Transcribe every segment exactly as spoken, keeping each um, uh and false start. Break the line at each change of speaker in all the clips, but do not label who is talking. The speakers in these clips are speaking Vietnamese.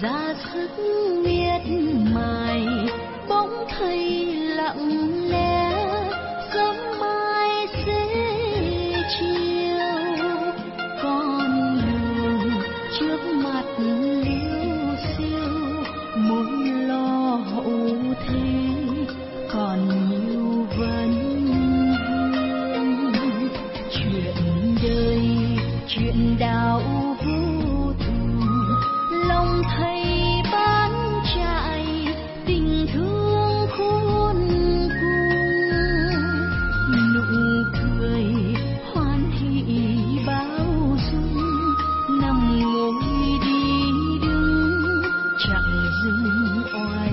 ra sức miệt mài, bỗng thấy lặng lẽ sớm mai sẽ chiều. Con đường trước mặt liêu xiêu, muốn lo hậu thế còn nhiều vấn vương. Chuyện đời chuyện đạo vô thường, lòng thầy bán chạy tình thương khôn cùng. Nụ cười hoan hỷ bao dung, nằm ngồi đi đứng chẳng dừng oai.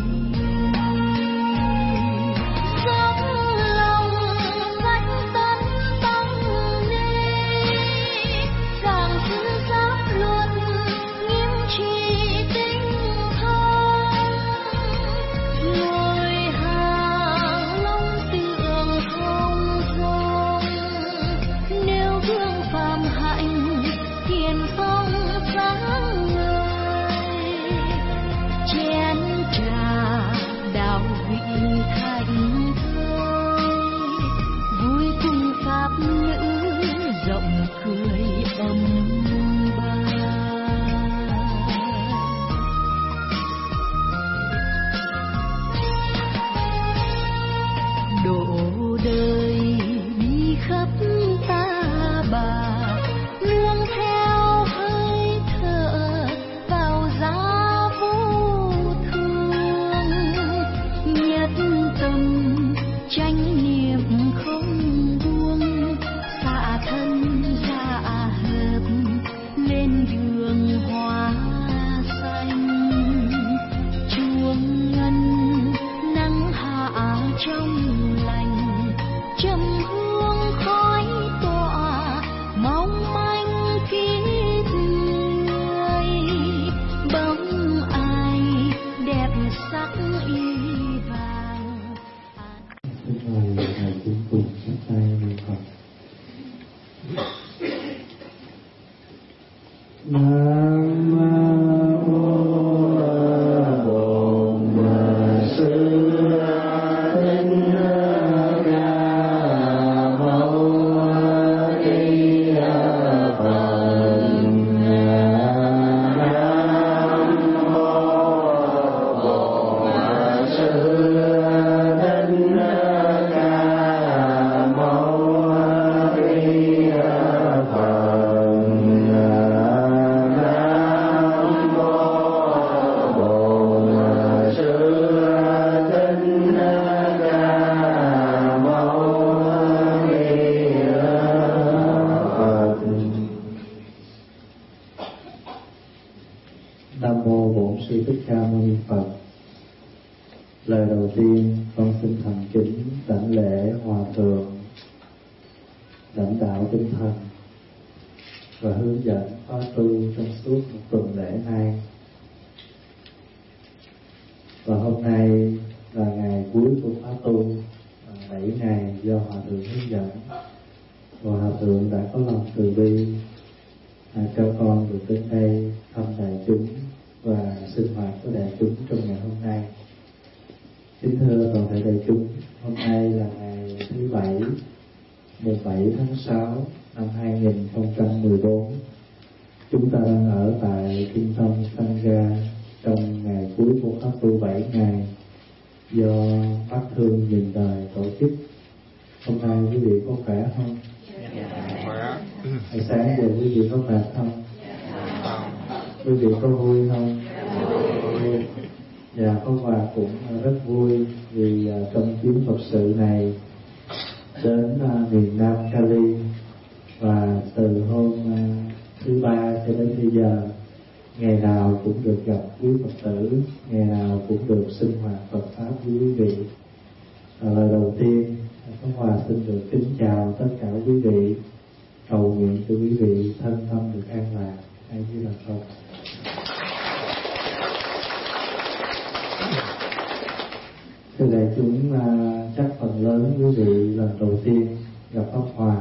Thưa đại chúng, chắc phần lớn quý vị lần đầu tiên gặp Pháp Hòa,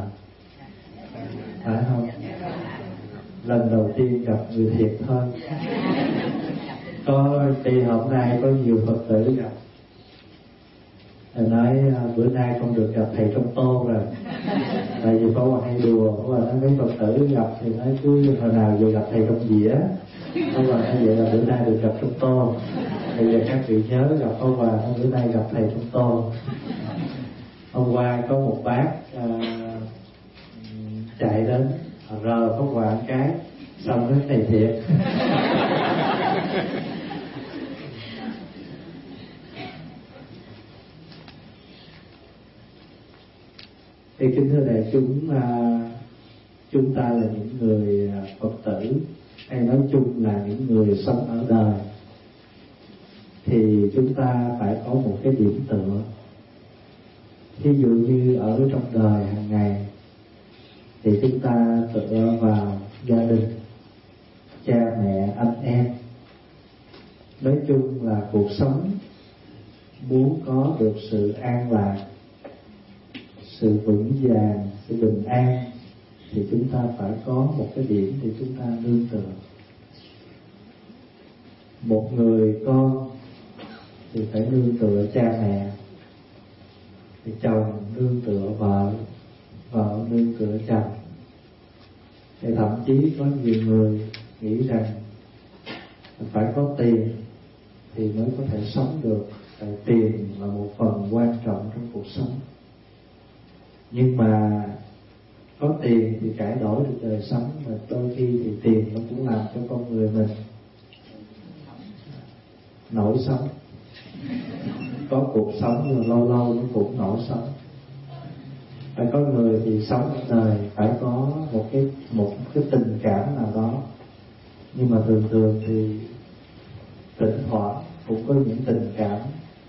phải không? Lần đầu tiên gặp người thiệt hơn. Có đi hôm nay có nhiều Phật tử gặp, thầy nói bữa nay không được gặp thầy trong tô rồi. Tại vì Pháp Hòa hay đùa, Pháp Hòa nói mấy Phật tử gặp thì nói cứ hồi nào vừa gặp thầy trong dĩa. Pháp Hòa nói vậy là bữa nay được gặp trong tô. Bây giờ các vị nhớ gặp Pháp Hòa, nói bữa nay gặp thầy trong tô. Hôm qua có một bác à, chạy đến rờ Pháp Hòa một cái, xong nói thầy thiệt. Thì kính thưa đại chúng, à, chúng ta là những người Phật tử, hay nói chung là những người sống ở đời, thì chúng ta phải có một cái điểm tựa. Ví dụ như ở trong đời hàng ngày thì chúng ta tựa vào gia đình, cha mẹ, anh em. Nói chung là cuộc sống muốn có được sự an lạc, sự vững vàng, sự bình an, thì chúng ta phải có một cái điểm để chúng ta nương tựa. Một người con thì phải nương tựa cha mẹ, thì chồng nương tựa vợ, vợ nương tựa chồng. Thì thậm chí có nhiều người nghĩ rằng phải có tiền thì mới có thể sống được, tại tiền là một phần quan trọng trong cuộc sống. Nhưng mà có tiền thì cải đổi được đời sống, mà đôi khi thì tiền nó cũng làm cho con người mình nổi sống. Có cuộc sống nhưng lâu lâu nó cũng nổi sống. Phải có người thì sống ở đời phải có một cái một cái tình cảm nào đó, nhưng mà thường thường thì thỉnh thoảng cũng có những tình cảm,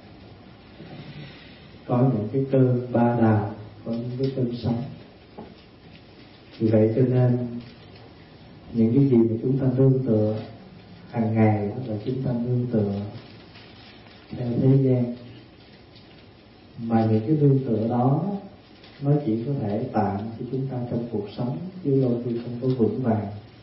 có những cái cơn ba đào, có những cái cơn sóng. Vì vậy cho nên những cái gì mà chúng ta nương tựa hàng ngày đó là chúng ta nương tựa theo thế gian. Mà những cái nương tựa đó nó chỉ có thể tạm cho chúng ta trong cuộc sống, chứ đôi khi không có vững vàng.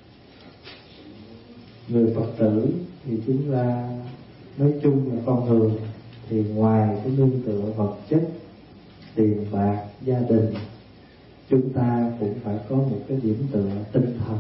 Người Phật tử thì chúng ta nói chung là con người, thì ngoài cái nương tựa vật chất, tiền bạc, gia đình, chúng ta cũng phải có một cái điểm tựa tinh thần.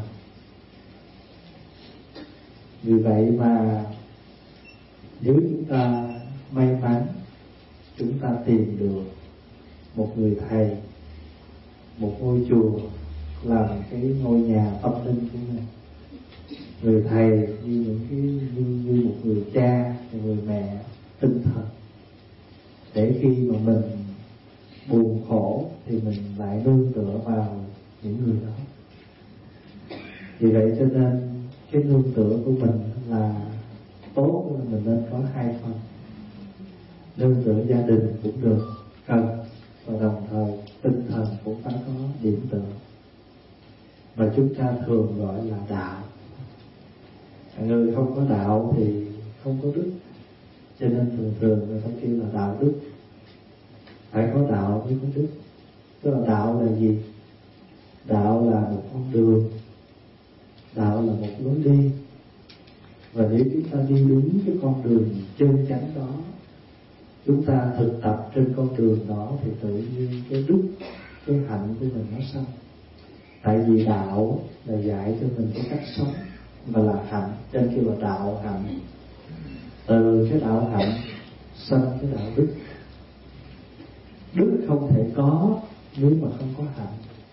Vì vậy mà nếu chúng ta may mắn, chúng ta tìm được một người thầy, một ngôi chùa làm cái ngôi nhà tâm linh của mình. Người thầy như những cái như, như một người cha, một người mẹ tinh thần, để khi mà mình buồn khổ thì mình lại nương tựa vào những người đó. Vì vậy cho nên cái nương tựa của mình là tốt, là mình nên có hai phần. Nương tựa gia đình cũng được, cần, và đồng thời tinh thần cũng phải có điểm tựa, mà chúng ta thường gọi là đạo. Người không có đạo thì không có đức, cho nên thường thường người ta kêu là đạo đức. Phải có đạo mới có đức. Tức là đạo là gì? Đạo là một con đường, đạo là một lối đi. Và nếu chúng ta đi đúng cái con đường chân chánh đó, chúng ta thực tập trên con đường đó, thì tự nhiên cái đức, cái hạnh của mình nó sanh. Tại vì đạo là dạy cho mình cái cách sống, và là hạnh, cho nên kêu là đạo hạnh. Từ cái đạo hạnh sanh cái đạo đức. Đức không thể có nếu mà không có hạnh.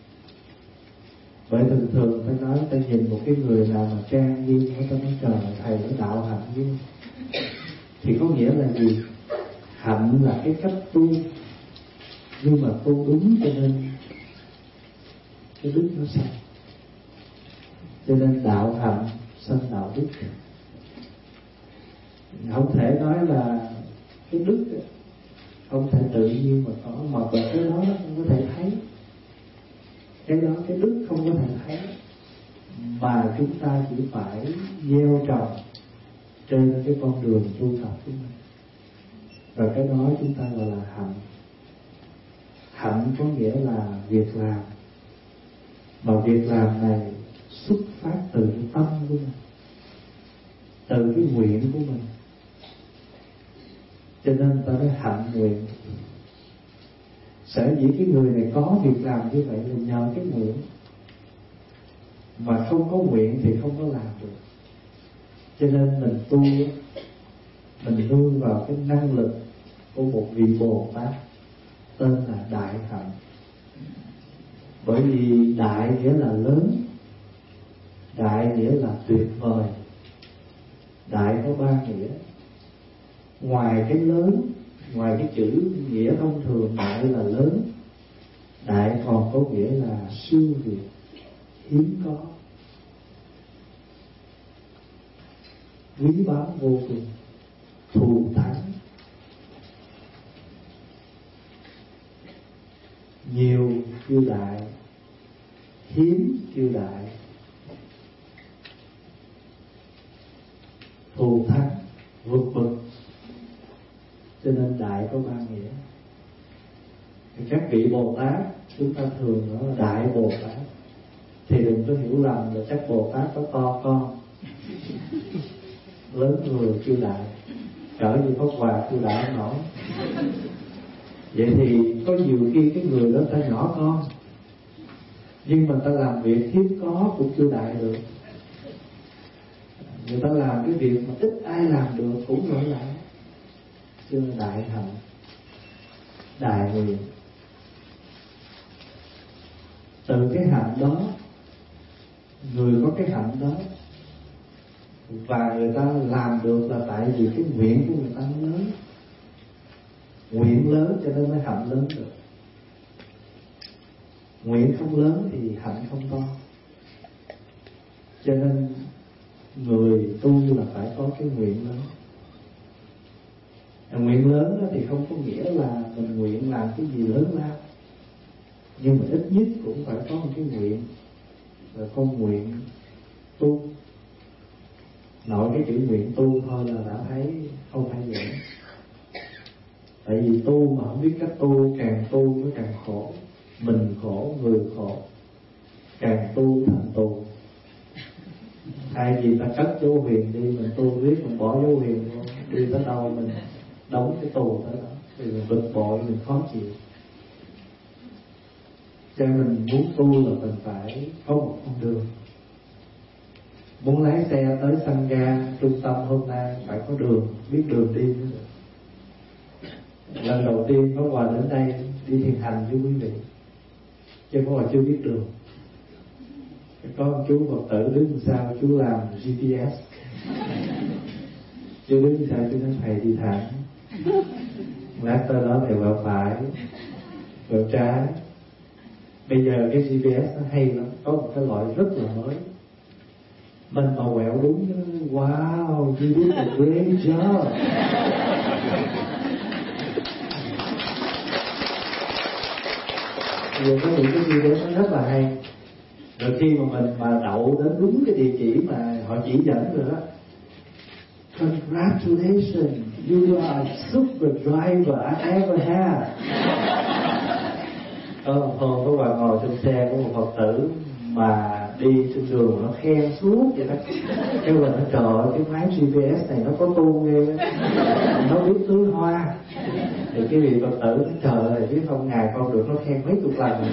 Vậy thường thường phải nói, ta nhìn một cái người nào mà trang nghiêm, ta nói trời, thầy có đạo hạnh với, thì có nghĩa là gì? Hạnh là cái cách tu, nhưng mà tu đúng cho nên cái đức nó sanh. Cho nên đạo hạnh sanh đạo đức. Không thể nói là cái đức không thể tự nhiên mà có, mà cái đó nó không có thể thấy. Cái đó, cái đức không có thể thấy, mà chúng ta chỉ phải gieo trồng trên cái con đường tu tập của mình. Và cái đó chúng ta gọi là hạnh. Hạnh có nghĩa là việc làm, mà việc làm này xuất phát từ cái tâm của mình. từ cái nguyện của mình. Cho nên ta nói hạnh nguyện. Sở dĩ cái người này có việc làm như vậy là nhờ cái nguyện, mà không có nguyện thì không có làm được. Cho nên mình tu, mình nương vào cái năng lực của một vị Bồ Tát tên là Đại Hạnh. Bởi vì đại nghĩa là lớn, đại nghĩa là tuyệt vời. Đại có ba nghĩa. Ngoài cái lớn, ngoài cái chữ nghĩa thông thường đại là lớn, đại còn có nghĩa là siêu việt, hiếm có, quý báu vô cùng, thù thắng. Nhiều kêu đại, hiếm kêu đại, thù thắng, vượt bậc. Cho nên đại có ba nghĩa. Thì các vị Bồ Tát chúng ta thường nói là Đại Bồ Tát, thì đừng có hiểu lầm là chắc Bồ Tát có to con. Lớn người kêu đại, cỡ như Pháp Hòa kêu đại không nổi. Vậy thì có nhiều khi cái người đó ta nhỏ con, nhưng mà ta làm việc hiếm có cũng kêu đại được. Người ta làm cái việc mà ít ai làm được cũng gọi là chưa đại hạnh, đại nguyện. Từ cái hạnh đó, người có cái hạnh đó và người ta làm được là tại vì cái nguyện của người ta nó lớn. Nguyện lớn cho nên mới hạnh lớn được. Nguyện không lớn thì hạnh không to. Cho nên người tu là phải có cái nguyện lớn. Nguyện lớn thì không có nghĩa là mình nguyện làm cái gì lớn lao, nhưng mà ít nhất cũng phải có một cái nguyện, là con nguyện tu. Nội cái chữ nguyện tu thôi là đã thấy không phải vậy. Tại vì tu mà không biết cách tu, càng tu nó càng khổ. Mình khổ, người khổ. Càng tu thành tù. Thay vì ta cất dấu huyền đi, mình tu biết mình bỏ dấu huyền luôn, đi tới đâu mình đóng cái tù tới đó, thì mình bực bội, mình khó chịu. Cho nên mình muốn tu là mình phải có một con đường. Muốn lái xe tới sân ga trung tâm hôm nay phải có đường, biết đường đi mới được. Lần đầu tiên có quà đến đây đi thiền hành với quý vị, chứ có quà chưa biết đường. Có một chú Phật tử đứng sau, chú làm G P S. Chú đứng sau, chú nói thầy đi thẳng, lát tới đó thầy vào phải, vào trái. Bây giờ cái G P S nó hay lắm, có một cái loại rất là mới. Mình mà quẹo đúng đó, wow, you did a great job. Giờ có những cái gì đó nó rất là hay. Rồi khi mà mình mà đậu đến đúng cái địa chỉ mà họ chỉ dẫn rồi đó, congratulations, you are a super driver I ever had. Có một hôm có bà ngồi trên xe của một Phật tử mà đi trên đường nó khen suốt vậy đó. Cái mình nói trời ơi, cái máy G P S này nó có tu ghê, nó biết tưới hoa. Thì cái vị Phật tử nói trời ơi, biết không, ngày con được nó khen mấy chục lần.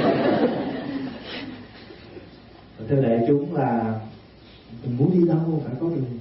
Thưa đại chúng là mình muốn đi đâu phải có đường.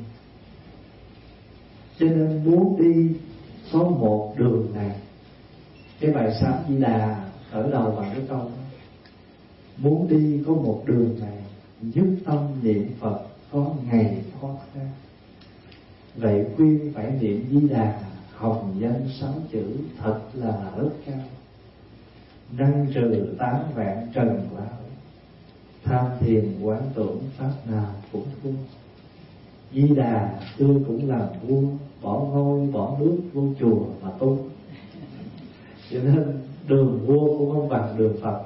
Cho nên muốn đi có một đường này. Cái bài Sám Di Đà khởi đầu bằng cái câu đó. Muốn đi có một đường này, nhất tâm niệm Phật có ngày thoát ra. Vậy khuyên phải niệm Di Đà, hồng danh sáu chữ thật là rất cao. Năng trừ tám vạn trần lão, tham thiền quán tưởng pháp nào cũng thua. Di Đà xưa cũng làm vua, bỏ ngôi bỏ nước vô chùa mà tu. Cho nên đường vua cũng không bằng đường Phật.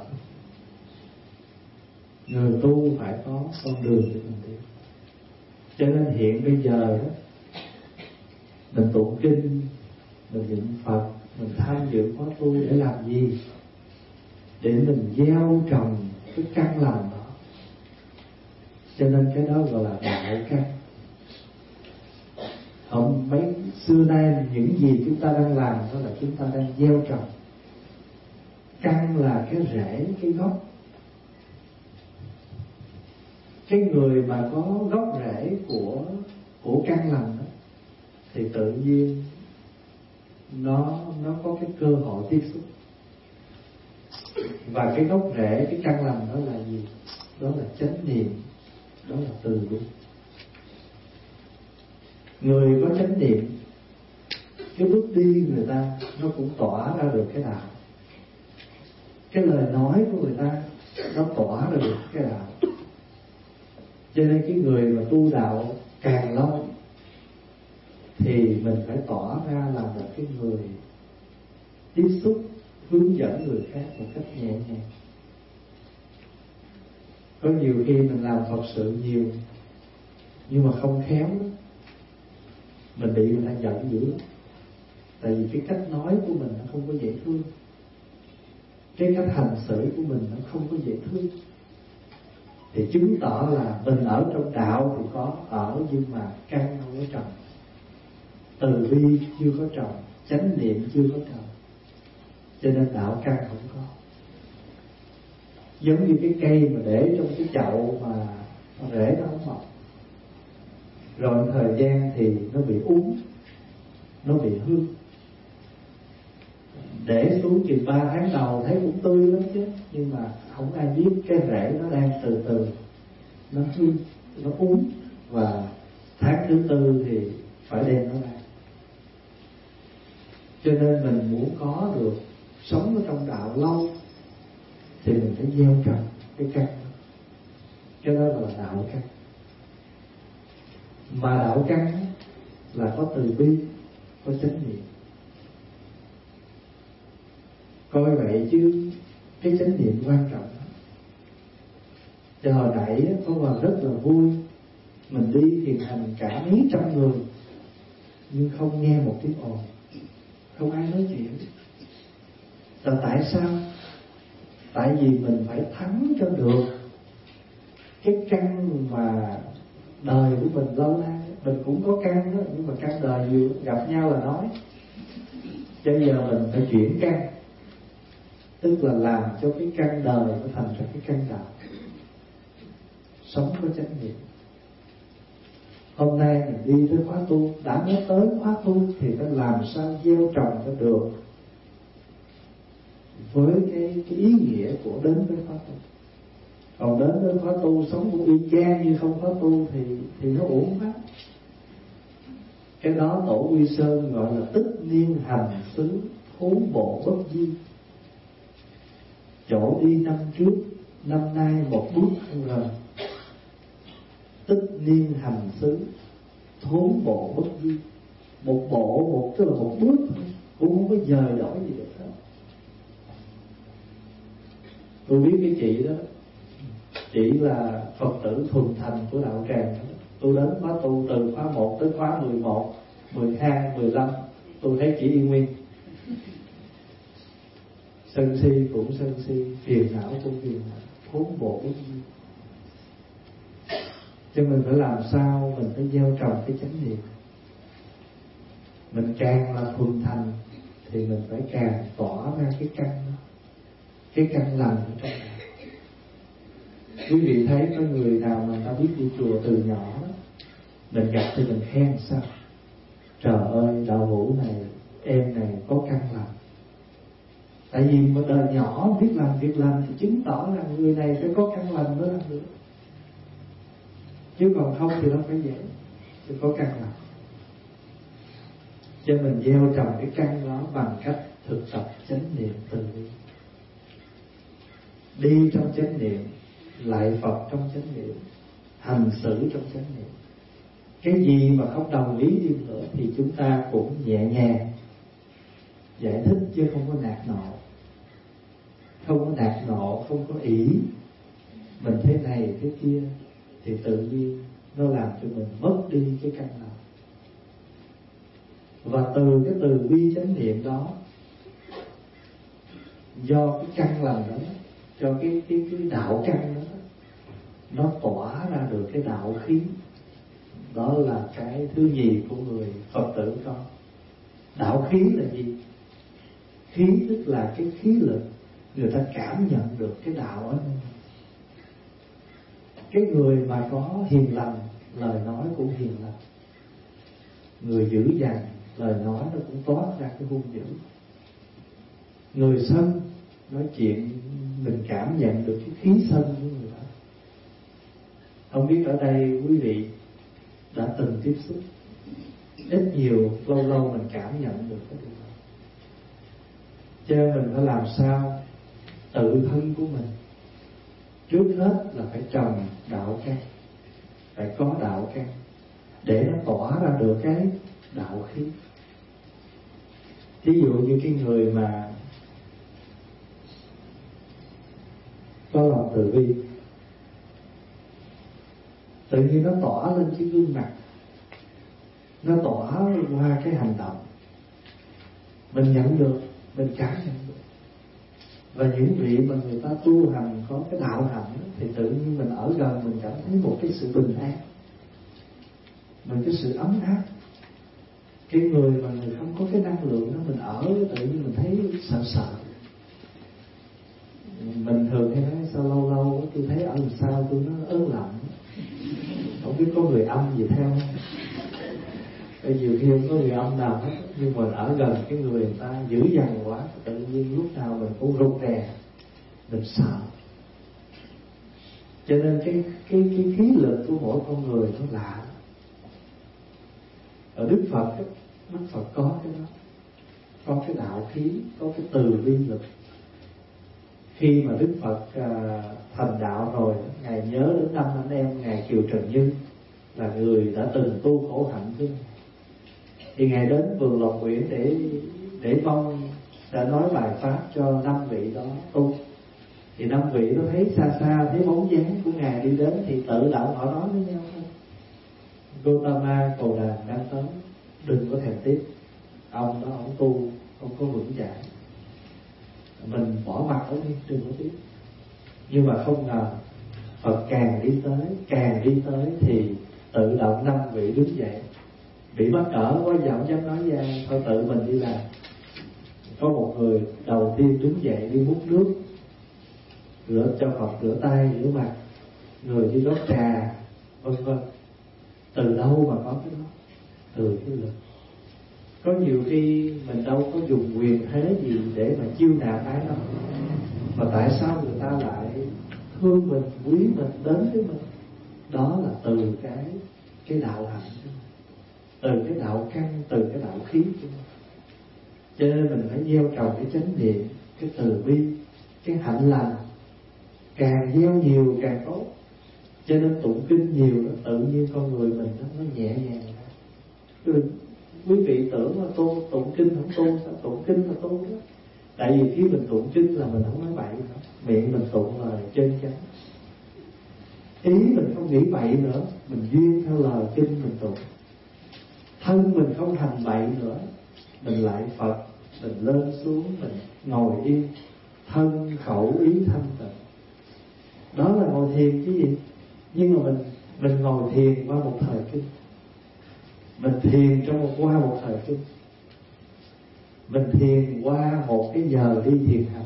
Người tu phải có con đường để mình đi. Cho nên hiện bây giờ đó, mình tụng kinh, mình niệm Phật, mình tham dự khóa tu để làm gì? Để mình gieo trồng cái căn lành đó. Cho nên cái đó gọi là đạo căn. Xưa nay những gì chúng ta đang làm đó là chúng ta đang gieo trồng. Căn là cái rễ, cái gốc. Cái người mà có gốc rễ của của căn lành đó, thì tự nhiên nó nó có cái cơ hội tiếp xúc. Và cái gốc rễ, cái căn lành đó là gì? Đó là chánh niệm, đó là từ bi. Người có chánh niệm, cái bước đi người ta nó cũng tỏa ra được cái đạo. Cái lời nói của người ta nó tỏa ra được cái đạo. Cho nên cái người mà tu đạo càng lâu thì mình phải tỏ ra là một cái người tiếp xúc, hướng dẫn người khác một cách nhẹ nhàng. Có nhiều khi mình làm Phật sự nhiều nhưng mà không khéo đó, mình bị người ta giận dữ lắm. Tại vì cái cách nói của mình nó không có dễ thương, cái cách hành xử của mình nó không có dễ thương, thì chứng tỏ là mình ở trong đạo thì có ở, nhưng mà căn không có trồng, từ bi chưa có trồng, chánh niệm chưa có trồng, cho nên đạo căn không có. Giống như cái cây mà để trong cái chậu mà rễ nó không mọc, rồi thời gian thì nó bị úng, nó bị hư. Để xuống chừng ba tháng đầu thấy cũng tươi lắm chứ, nhưng mà không ai biết cái rễ nó đang từ từ nó hư, nó úng, và tháng thứ tư thì phải đem nó ra. Cho nên mình muốn có được sống ở trong đạo lâu thì mình phải gieo trồng cái căn đó. Cái đó là đạo căn. Mà đạo căn là có từ bi, có chánh niệm. Coi vậy chứ cái chánh niệm quan trọng lắm. Cho hồi nãy có vào rất là vui, mình đi thiền hành cả mấy trăm người nhưng không nghe một tiếng ồn, không ai nói chuyện. Là tại sao? Tại vì mình phải thắng cho được cái căn mà đời của mình lâu nay. Mình cũng có căn đó, nhưng mà căn đời nhiều, gặp nhau là nói. Cho giờ mình phải chuyển căn, tức là làm cho cái căn đời nó thành ra cái căn đạo. Sống có chánh niệm. Hôm nay mình đi tới khóa tu, đã nói tới khóa tu thì phải làm sao gieo trồng cho được với cái, cái ý nghĩa của đến với khóa tu. Còn đến với khóa tu sống cũng y chang như không khóa tu thì thì nó uổng quá. Cái đó Tổ Quy Sơn gọi là tích niên hành xứ, thú bộ bất di. Chỗ đi năm trước, năm nay một bước không rời. Tích niên hành xứ, thú bộ bất di. Một bộ, một tức là một bước thôi, cũng không có dời đổi gì được hết. Tôi biết cái chị đó, chị là Phật tử thuần thành của đạo tràng. Tôi đến khóa tu từ khóa một tới khóa mười một, mười hai, mười lăm, tôi thấy chị yên nguyên. Sân si cũng sân si, phiền não cũng phiền não, thốn bộ cái gì. Cho mình phải làm sao, mình phải gieo trồng cái chánh niệm. Mình càng là thuần thành thì mình phải càng tỏa ra cái căn đó, cái căn lành ở trong đó. Quý vị thấy có người nào mà ta biết đi chùa từ nhỏ đó, mình gặp thì mình khen sao? Trời ơi, đạo hữu này, em này có căn lành. Tại vì một đời nhỏ biết làm việc lành thì chứng tỏ rằng người này phải có căn lành mới làm được. Chứ còn không thì nó phải dễ, thì có căn lành. Cho mình gieo trồng cái căn đó bằng cách thực tập chánh niệm từ bi. Đi trong chánh niệm, lại Phật trong chánh niệm, hành xử trong chánh niệm. Cái gì mà không đồng ý đi nữa thì chúng ta cũng nhẹ nhàng giải thích, chứ không có nạt nộ. Không có nạt nộ, không có ỷ mình thế này thế kia, thì tự nhiên nó làm cho mình mất đi cái căn nào. Và từ cái từ bi chánh niệm đó, do cái căn lành đó, cho cái, cái, cái đạo căn đó, nó tỏa ra được cái đạo khí. Đó là cái thứ nhì của người Phật tử có. Đạo khí là gì? Khí tức là cái khí lực, người ta cảm nhận được cái đạo ấy. Cái người mà có hiền lành, lời nói cũng hiền lành. Người dữ dằn, lời nói nó cũng toát ra cái hung dữ. Người sân, nói chuyện mình cảm nhận được cái khí sân của người ta. Không biết ở đây quý vị đã từng tiếp xúc, ít nhiều lâu lâu mình cảm nhận được cái điều đó. Cho nên mình phải làm sao tự thân của mình trước hết là phải trồng đạo căn, phải có đạo căn để nó tỏa ra được cái đạo khí. Ví dụ như cái người mà có lòng từ bi, tự nhiên nó tỏa lên cái gương mặt, nó tỏa qua cái hành động, mình nhận được, mình cảm nhận được. Và những vị mà người ta tu hành có cái đạo hạnh thì tự nhiên mình ở gần mình cảm thấy một cái sự bình an, mình cái sự ấm áp. Cái người mà người không có cái năng lượng đó, mình ở tự nhiên mình thấy sợ sợ. Mình thường hay nói sao lâu lâu tôi thấy ở làm sao tôi nó ớn lạnh, không biết có người âm gì theo không. Bây giờ khi không có người âm nào hết, nhưng mà ở gần cái người người ta dữ dằn quá, tự nhiên lúc nào mình cũng rụt rè, mình sợ. Cho nên cái cái cái khí lực của mỗi con người nó lạ. Ở Đức Phật ấy, Đức Phật có cái đó, có cái đạo khí, có cái từ bi lực. Khi mà Đức Phật à, thành đạo rồi, Ngài nhớ đến năm anh em Ngài Kiều Trần Như là người đã từng tu khổ hạnh với Ngài. Thì Ngài đến vườn Lộc Uyển để để mong đã nói bài pháp cho năm vị đó tu. Thì năm vị nó thấy xa xa thấy bóng dáng của Ngài đi đến thì tự động họ nói với nhau thôi: Gotama Cầu Đàn đang tới, đừng có thèm tiếp. Ông đó ông tu không có vững chãi, mình bỏ mặt ông đi, đừng có tiếp. Nhưng mà không ngờ Phật càng đi tới, càng đi tới thì tự động năm vị đứng dậy. Bị mắc cỡ quá giờ không dám nói ra, thôi tự mình đi làm. Có một người đầu tiên đứng dậy đi múc nước, rửa cho Phật, rửa tay, rửa mặt, người đi rót trà, vân vân. Từ đâu mà có cái đó? Từ cái lực. Có nhiều khi mình đâu có dùng quyền thế gì để mà chiêu nạp ai đâu, mà tại sao người ta lại thương mình, quý mình, đến với mình? Đó là từ cái cái đạo hạnh, từ cái đạo căn, từ cái đạo khí của mình. Cho nên mình phải gieo trồng cái chánh niệm, cái từ bi, cái hạnh lành. Càng gieo nhiều càng tốt. Cho nên tụng kinh nhiều đó, tự nhiên con người mình nó, nó nhẹ nhàng. Rồi quý vị tưởng là tu tụng kinh không tu, sao tụng kinh là tu đó. Tại vì khi mình tụng kinh là mình không nói bậy nữa, miệng mình tụng lời chân chánh, ý mình không nghĩ bậy nữa, mình duyên theo lời kinh mình tụng. Thân mình không hành bậy nữa, mình lại Phật, mình lên xuống, mình ngồi yên, thân khẩu ý thanh tịnh. Đó là ngồi thiền chứ gì. Nhưng mà mình mình ngồi thiền qua một thời kinh, mình thiền trong một qua một thời kinh, mình thiền qua một cái giờ đi thiền hành.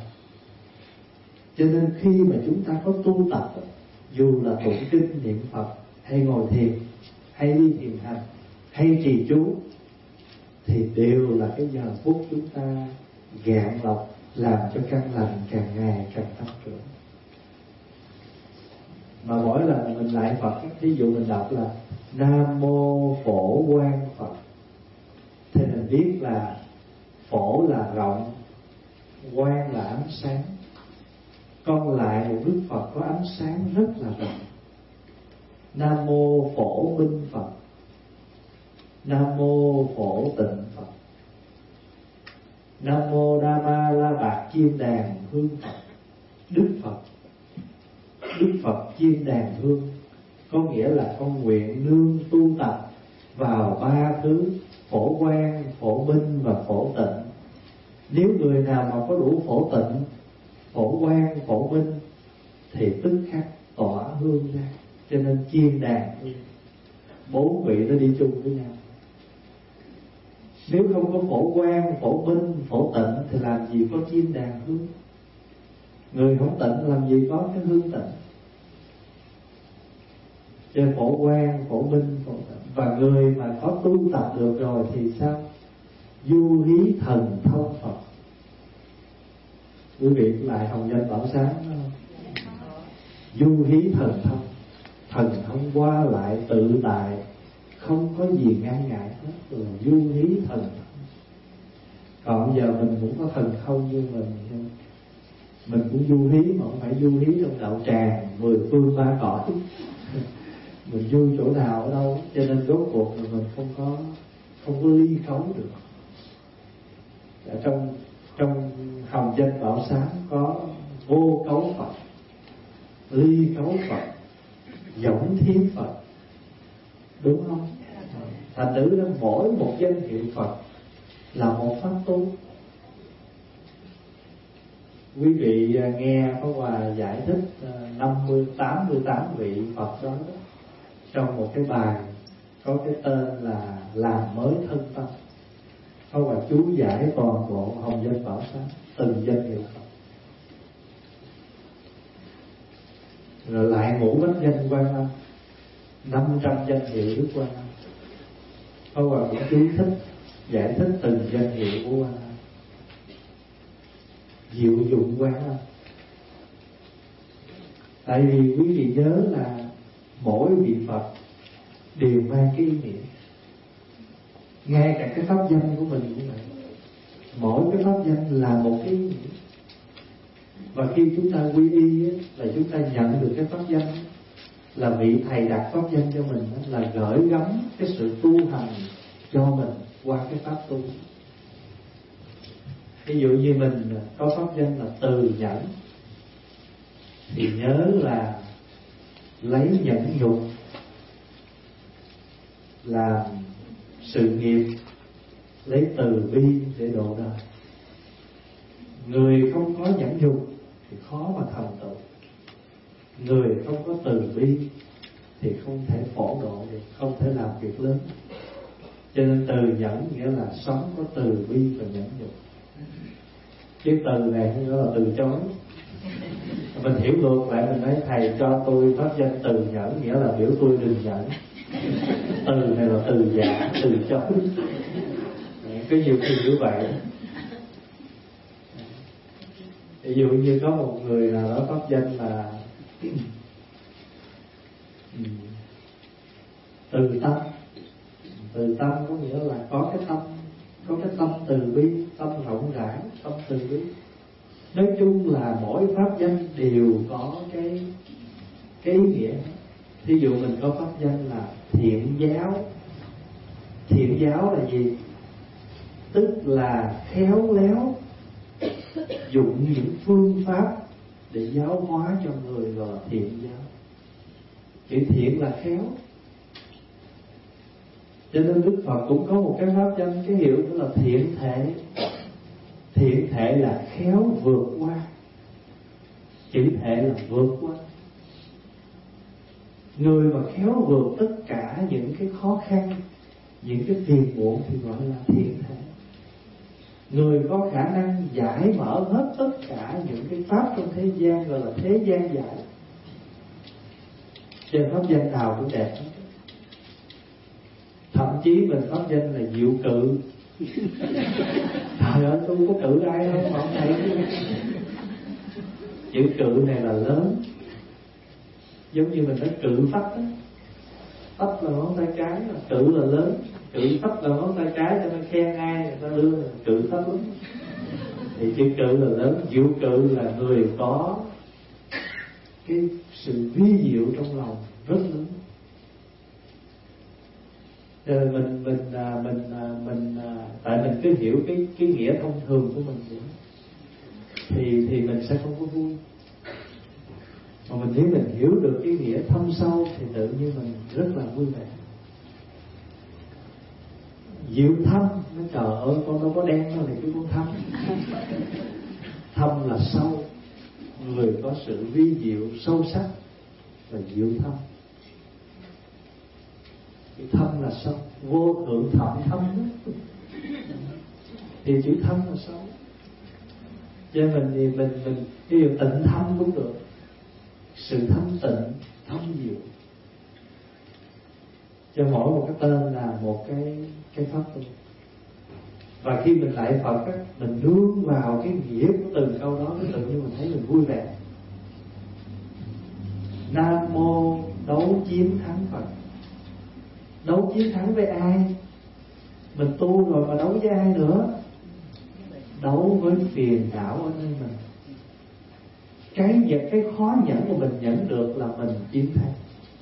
Cho nên khi mà chúng ta có tu tập, dù là tụng kinh niệm Phật, hay ngồi thiền, hay đi thiền hành, hay trì chú, thì đều là cái giờ phút chúng ta gạn lọc, làm cho căn lành càng ngày càng tăng trưởng. Mà mỗi lần mình lại Phật, ví dụ mình đọc là Nam Mô Phổ Quang Phật, thì mình biết là phổ là rộng, quang là ánh sáng. Con lại một Đức Phật có ánh sáng rất là rộng. Nam Mô Phổ Minh Phật, Nam Mô Phổ Tịnh Phật, Nam Mô Đa Ma La Bạc Chiên Đàn Hương Phật. Đức Phật, Đức Phật chiên đàn hương, có nghĩa là con nguyện nương tu tập vào ba thứ phổ quang, phổ minh và phổ tịnh. Nếu người nào mà có đủ phổ tịnh, phổ quang, phổ minh thì tức khắc tỏa hương ra. Cho nên chiên đàn hương, bốn vị nó đi chung với nhau. Nếu không có phổ quang, phổ minh, phổ tịnh thì làm gì có chim đàn hương. Người không tịnh làm gì có cái hương tịnh. Cho phổ quang, phổ minh, phổ tịnh. Và người mà có tu tập được rồi thì sao? Du hí thần thông Phật. Quý vị lại hồng danh bảo sáng đó không? Du hí thần thông. Thần thông qua lại tự tại, không có gì ngăn ngại hết, là du hí thần thông. Còn giờ mình cũng có thần thông như mình, mình cũng du hí mà không phải du hí trong đạo tràng mười phương ba cõi. Mình vui chỗ nào ở đâu, cho nên rốt cuộc là mình không có không có ly khấu được. Ở trong trong hồng danh bảo sáng có vô cấu Phật, ly cấu Phật, giống thiên Phật, đúng không? Thành thử đó mỗi một danh hiệu Phật là một pháp tu. Quý vị nghe có Hòa giải thích năm mươi, tám mươi tám vị Phật đó, đó trong một cái bài có cái tên là làm mới thân tâm. Có Hòa chú giải toàn bộ hồng danh bảo sáng từng danh hiệu Phật. Rồi lại ngũ bách danh Quan Âm, năm trăm danh hiệu Đức Quan Âm. Có Hòa cũng chú thích giải thích từng danh hiệu của Quan Âm. Diệu dụng Quan Âm. Tại vì quý vị nhớ là mỗi vị Phật đều mang cái ý nghĩa. Ngay cả cái pháp danh của mình cũng vậy. Mỗi cái pháp danh là một cái ý nghĩa. Và khi chúng ta quy y ấy, là chúng ta nhận được cái pháp danh ấy, là vị thầy đặt pháp danh cho mình ấy, là gửi gắm cái sự tu hành cho mình qua cái pháp tu. Ví dụ như mình có pháp danh là từ nhẫn, thì nhớ là lấy nhẫn nhục làm sự nghiệp, lấy từ bi để độ đời. Người không có nhẫn nhục thì khó mà thành tựu. Người không có từ bi thì không thể phổ độ được, không thể làm việc lớn. Cho nên từ nhẫn nghĩa là sống có từ bi và nhẫn nhục. Cái từ này nghĩa là từ chối. Mình hiểu ngược lại, mình nói thầy cho tôi pháp danh từ nhẫn, nghĩa là biểu tôi đừng nhẫn. Từ này là từ giả, từ chối. Có nhiều khi như vậy. Ví dụ như có một người nào đó pháp danh là từ tâm. Từ tâm có nghĩa là có cái tâm, có cái tâm từ bi, tâm rộng rãi, tâm từ bi. Nói chung là mỗi pháp danh đều có cái cái ý nghĩa. Thí dụ mình có pháp danh là thiện giáo. Thiện giáo là gì? Tức là khéo léo dụng những phương pháp để giáo hóa cho người, gọi là thiện giáo. Chữ thiện là khéo. Cho nên Đức Phật cũng có một cái pháp danh, cái hiệu đó là thiện thể. Thiện thể là khéo vượt qua. Chữ thể là vượt qua. Người mà khéo vượt tất cả những cái khó khăn, những cái phiền muộn thì gọi là thiện thể. Người có khả năng giải mở hết tất cả những cái pháp trong thế gian, gọi là thế gian giải. Trên pháp danh nào cũng đẹp hết. Thậm chí mình pháp danh là diệu cự. Trời ơi, tôi có cự ai đâu mà không thấy. Chữ cự này là lớn. Giống như mình nói cự tấp á. Tấp là ngón tay cái, là cự là lớn. Cự tấp là ngón tay cái, cho nên khen ai người ta đưa là cự tấp lắm. Thì chữ cự là lớn. Diệu cự là người có cái sự vi diệu trong lòng rất lớn. Rồi mình mình mình mình tại mình cứ hiểu cái cái nghĩa thông thường của mình vậy, thì thì mình sẽ không có vui. Mà mình nếu mình hiểu được cái nghĩa thâm sâu thì tự nhiên mình rất là vui vẻ. Diệu thâm, nó trời ơi con đâu có đen đâu này cái con thâm. Thâm là sâu, người có sự vi diệu sâu sắc là diệu thâm. Cái thâm là sâu, vô thượng thậm thâm đó. thì chữ thâm là xấu. Cho nên mình thì mình mình ví dụ tịnh thâm cũng được, sự thâm tịnh, thâm diệu. Cho mỗi một cái tên là một cái cái pháp tu. Và khi mình lại Phật á, mình nương vào cái nghĩa của từng câu đó, cái tự nhiên mình thấy mình vui vẻ. Nam mô đấu chiến thắng Phật. Đấu chiến thắng với ai? Mình tu rồi mà đấu với ai nữa? Đấu với phiền não ở nơi mình. Cái nhận, cái khó nhẫn mà mình nhận được là mình chiến thắng.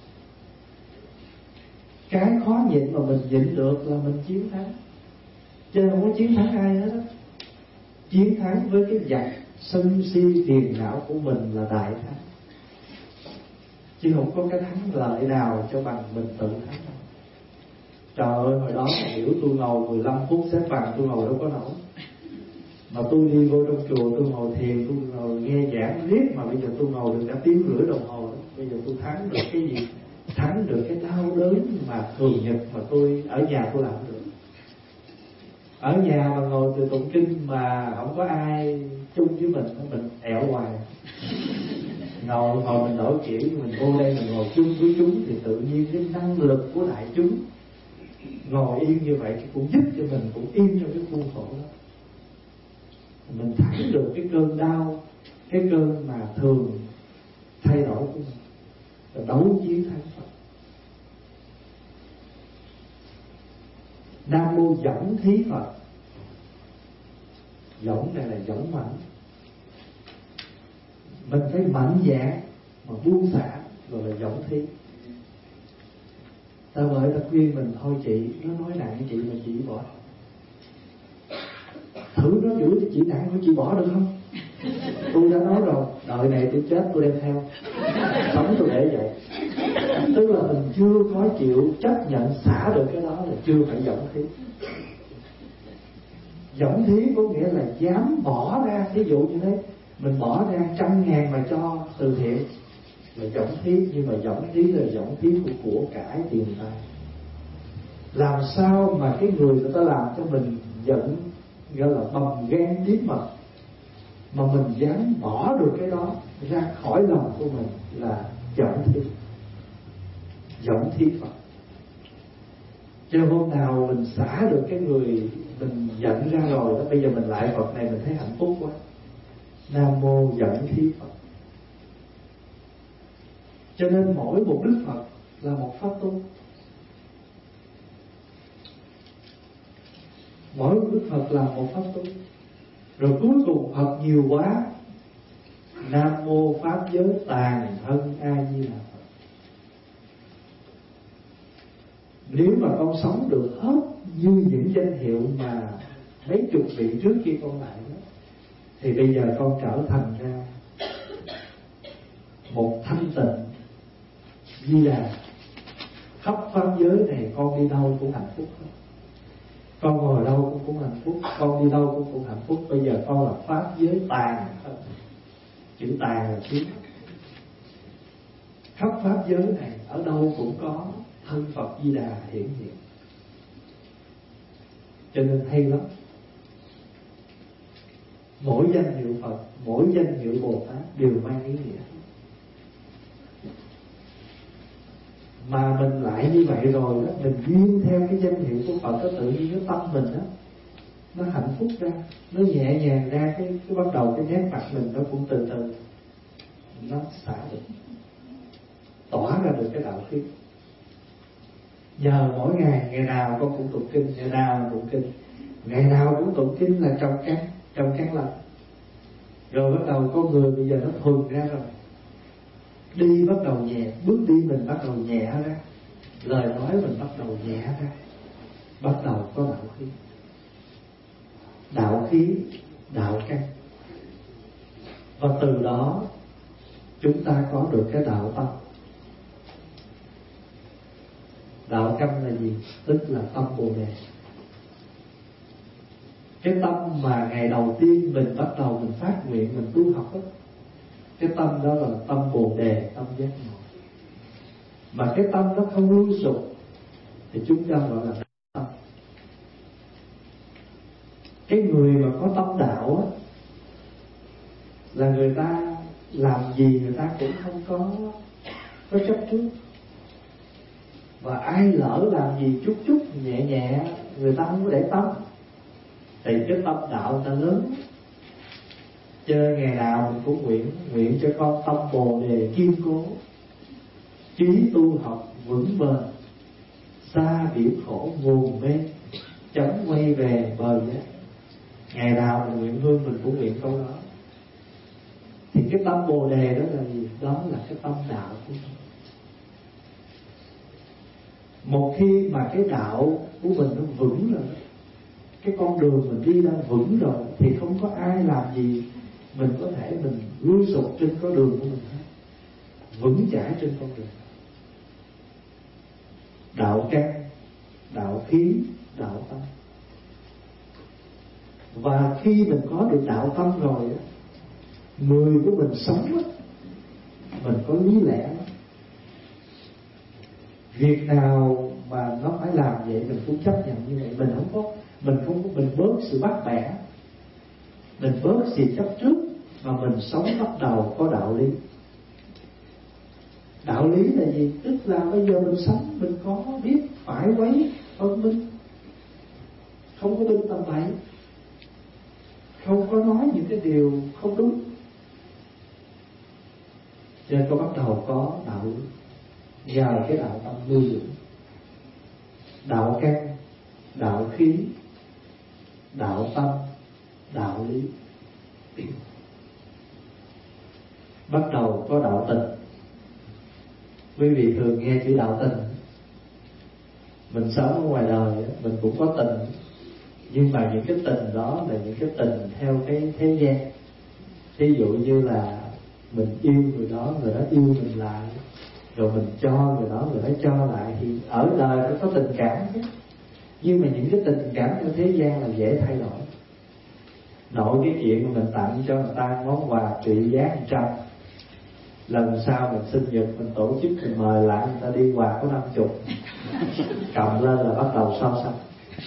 Cái khó nhịn mà mình nhịn được là mình chiến thắng. Chứ không có chiến thắng ai hết á. Chiến thắng với cái giặc sân si phiền não của mình là đại thắng. Chứ không có cái thắng lợi nào cho bằng mình tự thắng đâu. Trời ơi, hồi đó mà hiểu tôi ngồi mười lăm phút xếp bằng tôi ngồi đâu có nổi. Mà tôi đi vô trong chùa tôi ngồi thiền, tôi ngồi nghe giảng riết mà bây giờ tôi ngồi được cả tiếng rưỡi đồng hồ đó. Bây giờ tôi thắng được cái gì? Thắng được cái đau đớn mà thường nhật mà tôi ở nhà tôi làm được. Ở nhà mà ngồi từ tụng kinh mà không có ai chung với mình, mình ẹo hoài. Ngồi ngồi mình đổi kiểu, mình vô đây mình ngồi chung với chúng thì tự nhiên cái năng lực của đại chúng ngồi yên như vậy cũng giúp cho mình cũng yên trong cái khuôn khổ đó. Mình thắng được cái cơn đau, cái cơn mà thường thay đổi của mình, và đấu chiến thắng Phật. Nam mô dõng thí Phật. Dõng này là dõng mạnh. Mình phải mạnh dạn mà buông xả rồi là dõng thí. Ta bởi ta khuyên mình thôi chị, nó nói nặng với chị mà chị bỏ. Thử nó giữ cho chị nặng của chị bỏ được không? Tôi đã nói rồi, đời này tôi chết tôi đem theo, sống tôi để vậy. Tức là mình chưa có chịu chấp nhận xả được cái đó là chưa phải dõng thí. Dõng thí có nghĩa là dám bỏ ra. Ví dụ như thế, mình bỏ ra trăm ngàn mà cho từ thiện là dõng thí. Nhưng mà dõng thí là dõng thí của của cải tiền tài. Làm sao mà cái người người ta làm cho mình giận, gọi là bầm gan tím mật, mà mình dám bỏ được cái đó ra khỏi lòng của mình là dõng thí. Dõng thí Phật. Cho hôm nào mình xả được cái người mình giận ra rồi đó, bây giờ mình lại Phật này mình thấy hạnh phúc quá. Nam mô dõng thí Phật. Cho nên mỗi một Đức Phật là một pháp tu. Mỗi một Đức Phật là một pháp tu. Rồi cuối cùng Phật nhiều quá, Nam mô pháp giới tàn thân A Di Đà Phật. Nếu mà con sống được hết như những danh hiệu mà mấy chục vị trước khi con lại đó, thì bây giờ con trở thành ra một thanh tịnh Di Đà. Khắp pháp giới này con đi đâu cũng hạnh phúc hết. Con ngồi đâu cũng cũng hạnh phúc, con đi đâu cũng cũng hạnh phúc. Bây giờ con là pháp giới tàn thân. Chữ tàn là tiếng. Khắp pháp giới này ở đâu cũng có thân Phật Di Đà hiện hiện. Cho nên hay lắm. Mỗi danh hiệu Phật, mỗi danh hiệu Bồ Tát đều mang ý nghĩa. Mà mình lại như vậy rồi đó, mình duyên theo cái danh hiệu của Phật đó, tự nhiên cái tâm mình đó nó hạnh phúc ra, nó nhẹ nhàng ra. Cái, cái bắt đầu cái nét mặt mình nó cũng từ từ nó xả được, tỏa ra được cái đạo khí. Nhờ mỗi ngày, ngày nào con cũng tụng kinh, ngày nào tụng kinh, ngày nào cũng tụng kinh là trong căn, trong căn lành. Rồi bắt đầu con người bây giờ nó thuần ra rồi. Đi bắt đầu nhẹ, bước đi mình bắt đầu nhẹ ra, lời nói mình bắt đầu nhẹ ra, bắt đầu có đạo khí. Đạo khí, đạo căn. Và từ đó chúng ta có được cái đạo tâm. Đạo căn là gì? Tức là tâm Bồ Đề. Cái tâm mà ngày đầu tiên mình bắt đầu mình phát nguyện, mình tu học đó, cái tâm đó là tâm Bồ Đề, tâm giác ngộ. Mà cái tâm nó không lưu sụp thì chúng ta gọi là tâm. Cái người mà có tâm đạo á, là người ta làm gì người ta cũng không có có chấp trước. Và ai lỡ làm gì chút chút nhẹ nhẹ, người ta không có để tâm. Thì cái tâm đạo người ta lớn. Cho nên ngày nào mình cũng nguyện Nguyện cho con tâm Bồ Đề kiên cố, chí tu học vững bền, xa biển khổ nguồn mê, chóng quay về bờ giác. Ngày nào mình nguyện hương mình cũng nguyện câu đó. Thì cái tâm Bồ Đề đó là gì? Đó là cái tâm đạo của mình. Một khi mà cái đạo của mình nó vững rồi, cái con đường mình đi đã vững rồi, thì không có ai làm gì mình có thể mình lui sụp trên con đường của mình hết. Vững chãi trên con đường. Đạo căn, đạo khí, đạo tâm. Và khi mình có được đạo tâm rồi, người của mình sống, mình có lý lẽ. Việc nào mà nó phải làm vậy mình cũng chấp nhận như vậy. Mình không có Mình không có Mình bớt sự bắt bẻ, mình bớt sự chấp trước, mà mình sống bắt đầu có đạo lý. Đạo lý là gì? Tức là bây giờ mình sống mình có biết phải quấy phân minh, không có binh tâm bậy, không có nói những cái điều không đúng. Cho nên có bắt đầu có đạo lý. Nhờ cái đạo tâm nuôi dưỡng. Đạo căn, đạo khí, đạo tâm, đạo lý. Bắt đầu có đạo tình. Quý vị thường nghe chữ đạo tình. Mình sống ở ngoài đời mình cũng có tình, nhưng mà những cái tình đó là những cái tình theo cái thế gian. Thí dụ như là mình yêu người đó, người đó yêu mình lại, rồi mình cho người đó, người đó cho lại. Thì ở đời nó có tình cảm chứ. Nhưng mà những cái tình cảm trong thế gian là dễ thay đổi. Nội cái chuyện mà mình tặng cho người ta món quà trị giá một trăm, lần sau mình sinh nhật mình tổ chức, mình mời lại người ta đi quà có năm chục, cầm lên là bắt đầu so sánh.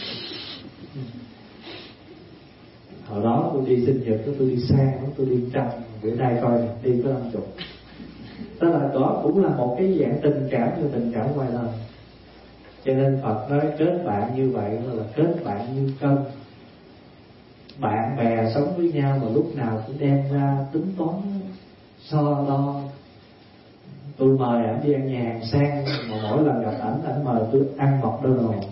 Hồi đó tôi đi sinh nhật tôi đi sang, tôi đi trăm, bữa nay coi đi có năm chục. Đó là đó cũng là một cái dạng tình cảm như tình cảm ngoài đời. Cho nên Phật nói kết bạn như vậy là kết bạn như cân. Bạn bè sống với nhau mà lúc nào cũng đem ra tính toán so đo. Tôi mời ảnh đi ăn nhà hàng sang, mà mỗi lần gặp ảnh, ảnh mời tôi ăn McDonald's.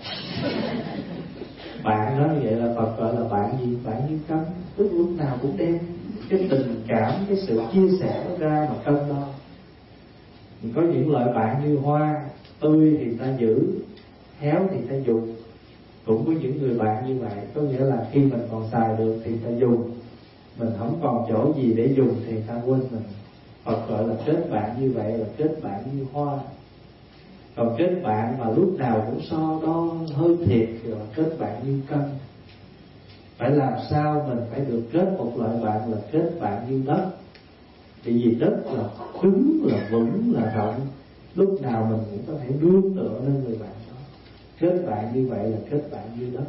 Bạn nói như vậy là Phật gọi là bạn gì? Bạn như cân. Tức lúc nào cũng đem cái tình cảm, cái sự chia sẻ ra mà cân đo. Mình có những loại bạn như hoa, tươi thì ta giữ, héo thì ta dùng. Cũng có những người bạn như vậy, có nghĩa là khi mình còn xài được thì ta dùng, mình không còn chỗ gì để dùng thì ta quên mình. Phật gọi là kết bạn như vậy là kết bạn như hoa. Còn kết bạn mà lúc nào cũng so đo hơi thiệt thì là kết bạn như cân. Phải làm sao mình phải được kết một loại bạn là kết bạn như đất. Tại vì đất là cứng, là vững, là rộng, lúc nào mình cũng có thể nương tựa lên người bạn đó. Kết bạn như vậy là kết bạn như đất.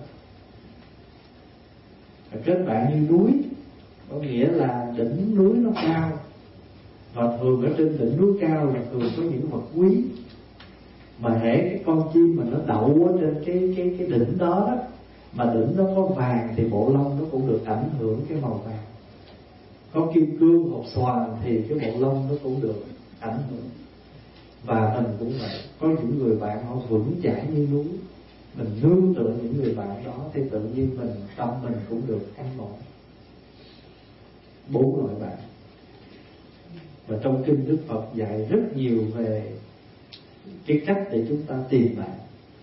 Và kết bạn như núi, có nghĩa là đỉnh núi nó cao, và thường ở trên đỉnh núi cao là thường có những vật quý. Mà hễ cái con chim mà nó đậu ở trên cái cái cái đỉnh đó đó, mà đỉnh nó có vàng thì bộ lông nó cũng được ảnh hưởng cái màu vàng. Có kim cương hột xoàn thì cái bộ lông nó cũng được ảnh hưởng. Và mình cũng vậy, có những người bạn họ vững chãi như núi, mình nương tựa những người bạn đó thì tự nhiên mình tâm mình cũng được an ổn. Bốn loại bạn. Và trong kinh Đức Phật dạy rất nhiều về cái cách để chúng ta tìm bạn.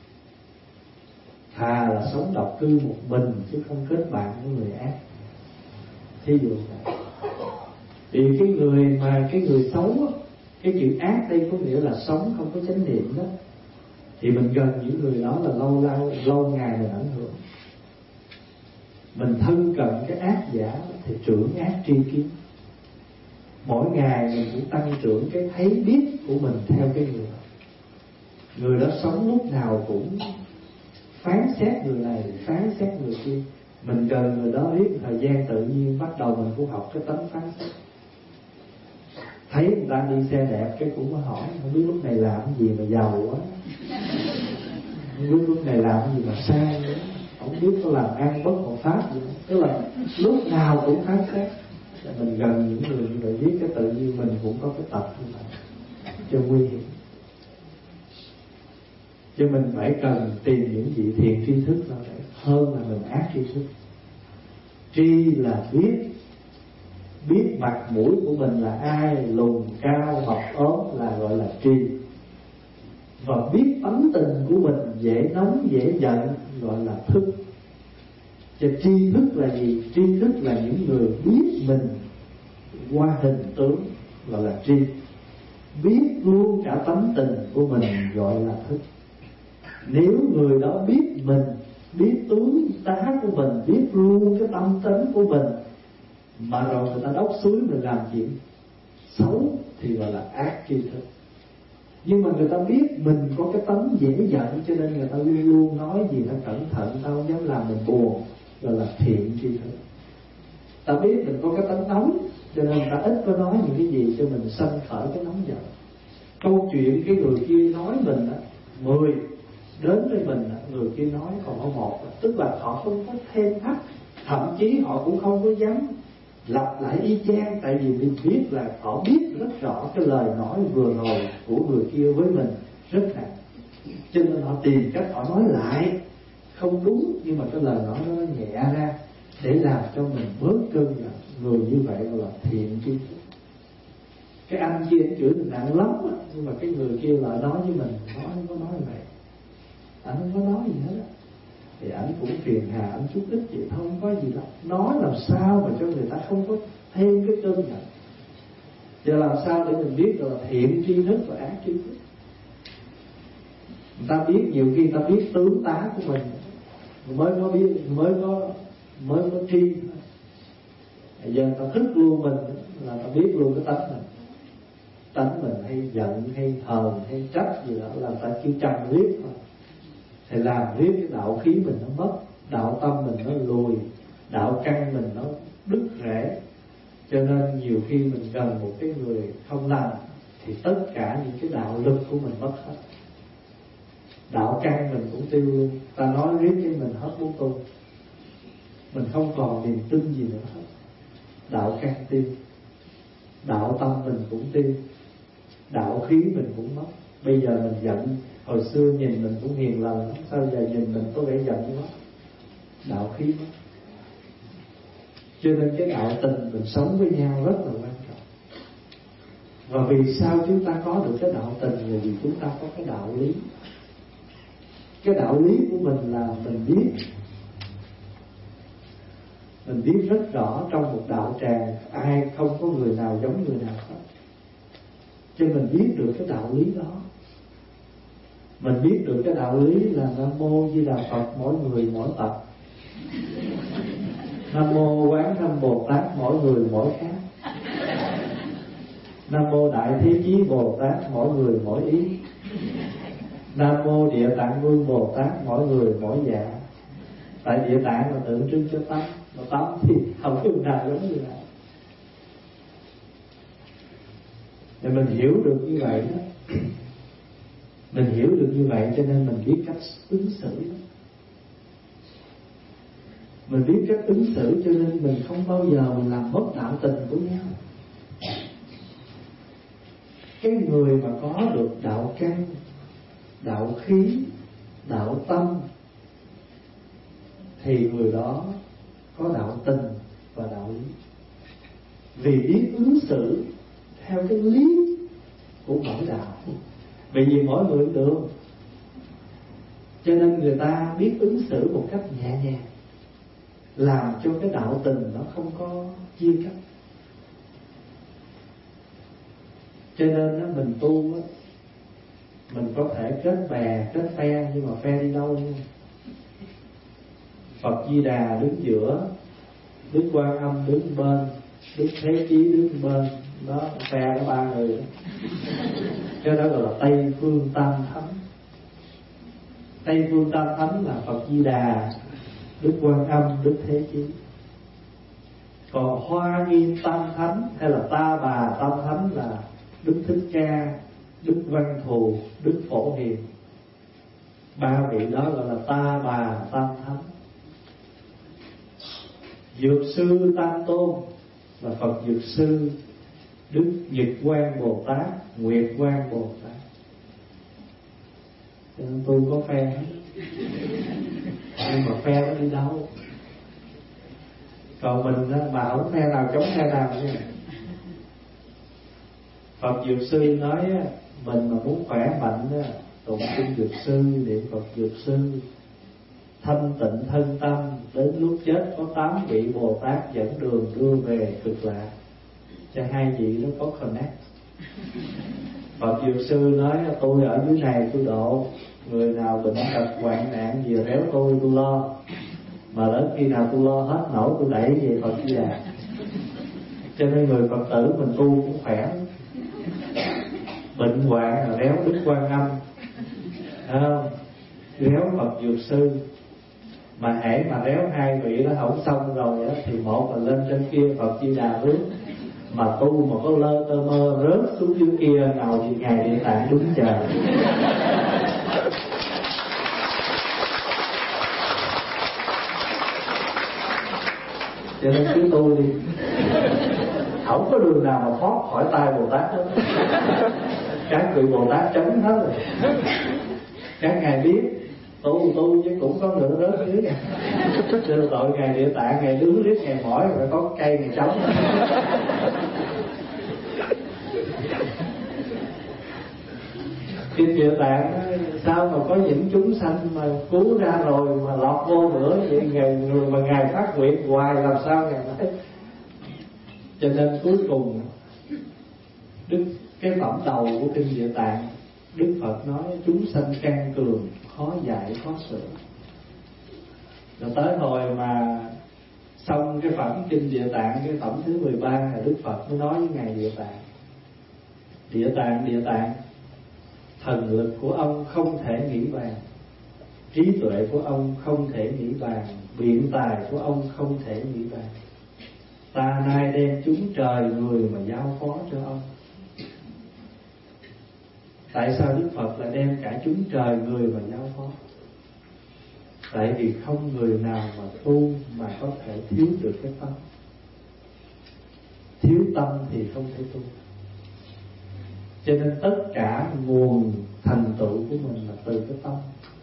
Thà là sống độc cư một mình chứ không kết bạn với người ác. Thí dụ vậy. Vì cái người mà cái người xấu á, cái chữ ác đây có nghĩa là sống không có chánh niệm đó, thì mình gần những người đó là lâu lâu lâu ngày mình ảnh hưởng. Mình thân cận cái ác giả thì trưởng ác tri kiến. Mỗi ngày mình cũng tăng trưởng cái thấy biết của mình theo cái người đó. Người đó sống lúc nào cũng phán xét người này, phán xét người kia. Mình cần người đó biết, thời gian tự nhiên bắt đầu mình cũng học cái tánh phán xét. Thấy người ta đi xe đẹp cái cũng có hỏi, không biết lúc này làm cái gì mà giàu quá, không biết lúc này làm cái gì mà sang nữa, không biết có làm ăn bất hợp pháp gì nữa. Tức là lúc nào cũng phán xét. Mình gần những người như vậy biết cái tự nhiên mình cũng có cái tập như vậy cho nguy hiểm. Cho mình phải cần tìm những vị thiện tri thức là để hơn là mình ác tri thức. Tri là biết, biết mặt mũi của mình là ai, lùn cao mập ốm là gọi là tri. Và biết tánh tình của mình dễ nóng dễ giận gọi là thức. Cho tri thức là gì? Tri thức là những người biết mình qua hình tướng gọi là tri. Biết luôn cả tánh tình của mình gọi là thức. Nếu người đó biết mình, biết tướng tá của mình, biết luôn cái tâm tính của mình, mà rồi người ta đốc xúi mình làm chuyện xấu thì gọi là ác tri thức. Nhưng mà người ta biết mình có cái tánh dễ giận, cho nên người ta luôn luôn nói gì ta cẩn thận, tao không dám làm mình buồn, gọi là thiện tri thức. Ta biết mình có cái tánh nóng, cho nên người ta ít có nói những cái gì cho mình sanh khởi cái nóng giận. Câu chuyện cái người kia nói mình á, mười đến với mình, người kia nói còn có một, tức là họ không có thêm thắt, thậm chí họ cũng không có dám lặp lại y chang, tại vì mình biết là họ biết rất rõ cái lời nói vừa rồi của người kia với mình rất nặng, cho nên họ tìm cách họ nói lại không đúng, nhưng mà cái lời nói nó nhẹ ra để làm cho mình bớt cơn giận. Người như vậy là thiện tri thức. Cái anh kia anh chửi mình nặng lắm, nhưng mà cái người kia lại nói với mình, nói không có nói vậy, anh không có nói gì hết á, thì anh cũng phiền hà, anh chút ít vậy thôi, không có gì đâu. Nói làm sao mà cho người ta không có thêm cái cơn giận. Giờ làm sao để mình biết là thiện tri thức và ác tri thức? Người ta biết, nhiều khi người ta biết tướng tá của mình mới có biết, mới có mới có tri. Giờ người ta thức luôn mình là ta biết luôn cái tánh mình. Tánh mình hay giận, hay hờn, hay trách gì đó là ta chỉ trầm riết thôi. Thì làm riết cái đạo khí mình nó mất, đạo tâm mình nó lùi, đạo căn mình nó đứt rễ. Cho nên nhiều khi mình gần một cái người không lành thì tất cả những cái đạo lực của mình mất hết, đạo căn mình cũng tiêu luôn. Ta nói riết với mình hết muốn tu, mình không còn niềm tin gì nữa hết, đạo căn tiêu, đạo tâm mình cũng tiêu, đạo khí mình cũng mất. Bây giờ mình giận, hồi xưa nhìn mình cũng hiền lành, sao giờ nhìn mình có vẻ giận quá, đạo khí mất. Cho nên cái đạo tình mình sống với nhau rất là quan trọng. Và vì sao chúng ta có được cái đạo tình là vì chúng ta có cái đạo lý. Cái đạo lý của mình là mình biết, mình biết rất rõ trong một đạo tràng ai không có người nào giống người nào hết. Cho mình biết được cái đạo lý đó. Mình biết được cái đạo lý là Nam Mô Di Đà Phật mỗi người mỗi tập, Nam Mô Quán Thâm Bồ Tát mỗi người mỗi khác, Nam Mô Đại Thế Chí Bồ Tát mỗi người mỗi ý, Nam Mô Địa Tạng Vương Bồ Tát mỗi người mỗi dạ. Tại địa tạng là tượng trưng cho tâm, mà tâm thì không có nào giống như nào. Để mình hiểu được như vậy đó, mình hiểu được như vậy cho nên mình biết cách ứng xử đó. Mình biết cách ứng xử cho nên mình không bao giờ mình làm mất đạo tình của nhau. Cái người mà có được đạo căn, đạo khí, đạo tâm thì người đó có đạo tình và đạo lý. Vì biết ứng xử theo cái lý của mỗi đạo. Bởi vì mỗi người được, cho nên người ta biết ứng xử một cách nhẹ nhàng, làm cho cái đạo tình nó không có chia cắt. Cho nên đó, mình tu đó, mình có thể kết bè, kết phe, nhưng mà phe đi đâu nha. Phật Di Đà đứng giữa, Đức Quan Âm đứng bên, Đức Thế Chí đứng bên, đó phe có ba người đó. Cái đó gọi là Tây Phương Tam Thánh. Tây Phương Tam Thánh là Phật Di Đà, Đức Quan Âm, Đức Thế Chí. Còn Hoa Nghiêm Tam Thánh hay là Ta Bà Tam Thánh là Đức Thích Ca, Đức Văn Thù, Đức Phổ Hiền. Ba vị đó gọi là Ta Bà Tam Thánh. Dược Sư Tam Tôn là Phật Dược Sư, Đức Nhật Quang Bồ Tát, Nguyệt Quang Bồ Tát. Cho nên tôi có phe hết, nhưng mà phe nó đi đâu? Còn mình á, mà không phe nào chống phe nào nữa. Phật Dược Sư nói á, mình mà muốn khỏe mạnh á, tụng kinh Dược Sư, niệm Phật Dược Sư, thanh tịnh thân tâm, đến lúc chết có tám vị Bồ Tát dẫn đường đưa về cực lạc, cho hai vị đó có connect. Phật Dược Sư nói tôi ở dưới này tôi độ, người nào bệnh tật hoạn nạn gì réo tôi tôi lo, mà đến khi nào tôi lo hết nổi tôi đẩy về Phật Di Đà. Cho nên người Phật tử mình tu cũng khỏe. Bệnh hoạn là réo Đức Quan Âm, không? Réo Phật Dược Sư. Mà hễ mà réo hai vị đó không xong rồi á, thì một là lên trên kia Phật Di Đà rước, mà tu mà có lơ tơ mơ rớt xuống dưới kia nào thì Ngài Địa Tạng đứng chờ. Cho nên cứ tu đi, không có đường nào mà thoát khỏi tay Bồ Tát hết. Các vị Bồ Tát chống hết rồi. Các ngài biết tu tu chứ cũng có nửa rớt dưới. Cho tội Ngài Địa Tạng, Ngài đứng riết Ngài mỏi rồi có cây Ngài chống. Kinh Địa Tạng sao mà có những chúng sanh mà cứu ra rồi mà lọt vô nữa vậy? Ngài, người mà Ngài phát nguyện hoài làm sao Ngài nói. Cho nên cuối cùng Đức cái phẩm đầu của Kinh Địa Tạng, Đức Phật nói chúng sanh căn cường, khó dạy khó sửa. Rồi tới hồi mà xong cái phẩm Kinh Địa Tạng, cái phẩm thứ mười ba, Đức Phật mới nói với Ngài Địa Tạng: Địa Tạng, Địa Tạng, thần lực của ông không thể nghĩ bàn, trí tuệ của ông không thể nghĩ bàn, biện tài của ông không thể nghĩ bàn. Ta nay đem chúng trời người mà giao phó cho ông. Tại sao Đức Phật lại đem cả chúng trời người mà giao phó? Tại vì không người nào mà tu mà có thể thiếu được cái tâm. Thiếu tâm thì không thể tu. Cho nên tất cả nguồn thành tựu của mình là từ cái tâm.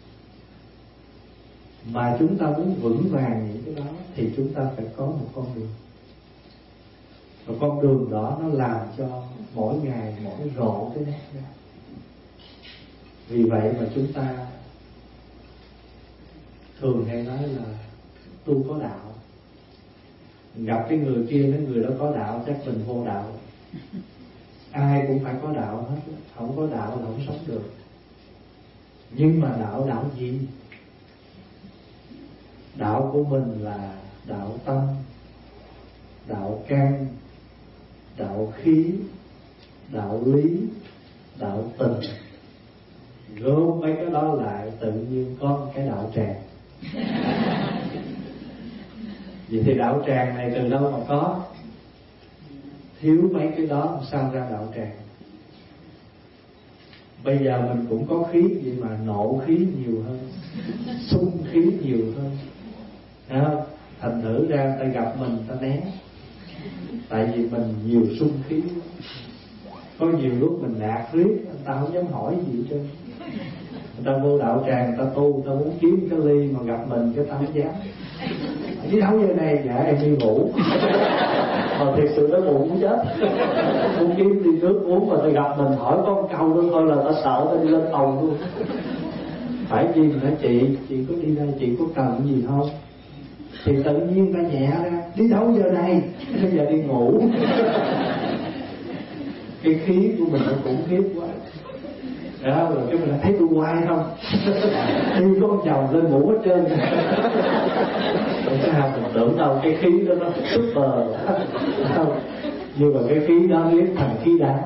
Mà chúng ta muốn vững vàng những cái đó thì chúng ta phải có một con đường. Và con đường đó nó làm cho mỗi ngày mỗi rộ cái nét ra. Vì vậy mà chúng ta thường hay nói là tu có đạo. Gặp cái người kia, cái người đó có đạo, chắc mình vô đạo. Ai cũng phải có đạo hết, không có đạo là không sống được. Nhưng mà đạo đạo gì? Đạo của mình là đạo tâm, đạo căn, đạo khí, đạo lý, đạo tình. Gom mấy cái đó lại tự nhiên có cái đạo tràng. Vậy thì đạo tràng này từ đâu mà có? Thiếu mấy cái đó sao ra đạo tràng? Bây giờ mình cũng có khí vậy mà nộ khí nhiều hơn, xung khí nhiều hơn. Thấy không? Thành thử ra ta gặp mình ta né. Tại vì mình nhiều xung khí. Có nhiều lúc mình nạt riết, người ta không dám hỏi gì hết trơn. Người ta vô đạo tràng, người ta tu, người ta muốn kiếm cái ly mà gặp mình cái ta không dám. Đi đâu giờ này? Dạ em đi ngủ. Mà thiệt sự nó buồn muốn chết. Muốn kiếm đi nước uống mà ta gặp mình hỏi có một câu nữa thôi là ta sợ ta đi lên tàu luôn. Phải chi mình nói chị, chị có đi đây, chị có cần gì không? Thì tự nhiên ta nhẹ ra, đi đâu giờ này? Bây giờ đi ngủ. Cái khí của mình nó cũng khiếp quá. Đó, rồi cái mình lại thấy tôi hoài không? Đi có một chồng lên ngủ hết trơn. Rồi cái nào mình tưởng đâu cái khí đó nó super. Không. Nhưng mà cái khí đó biến thành khí đá.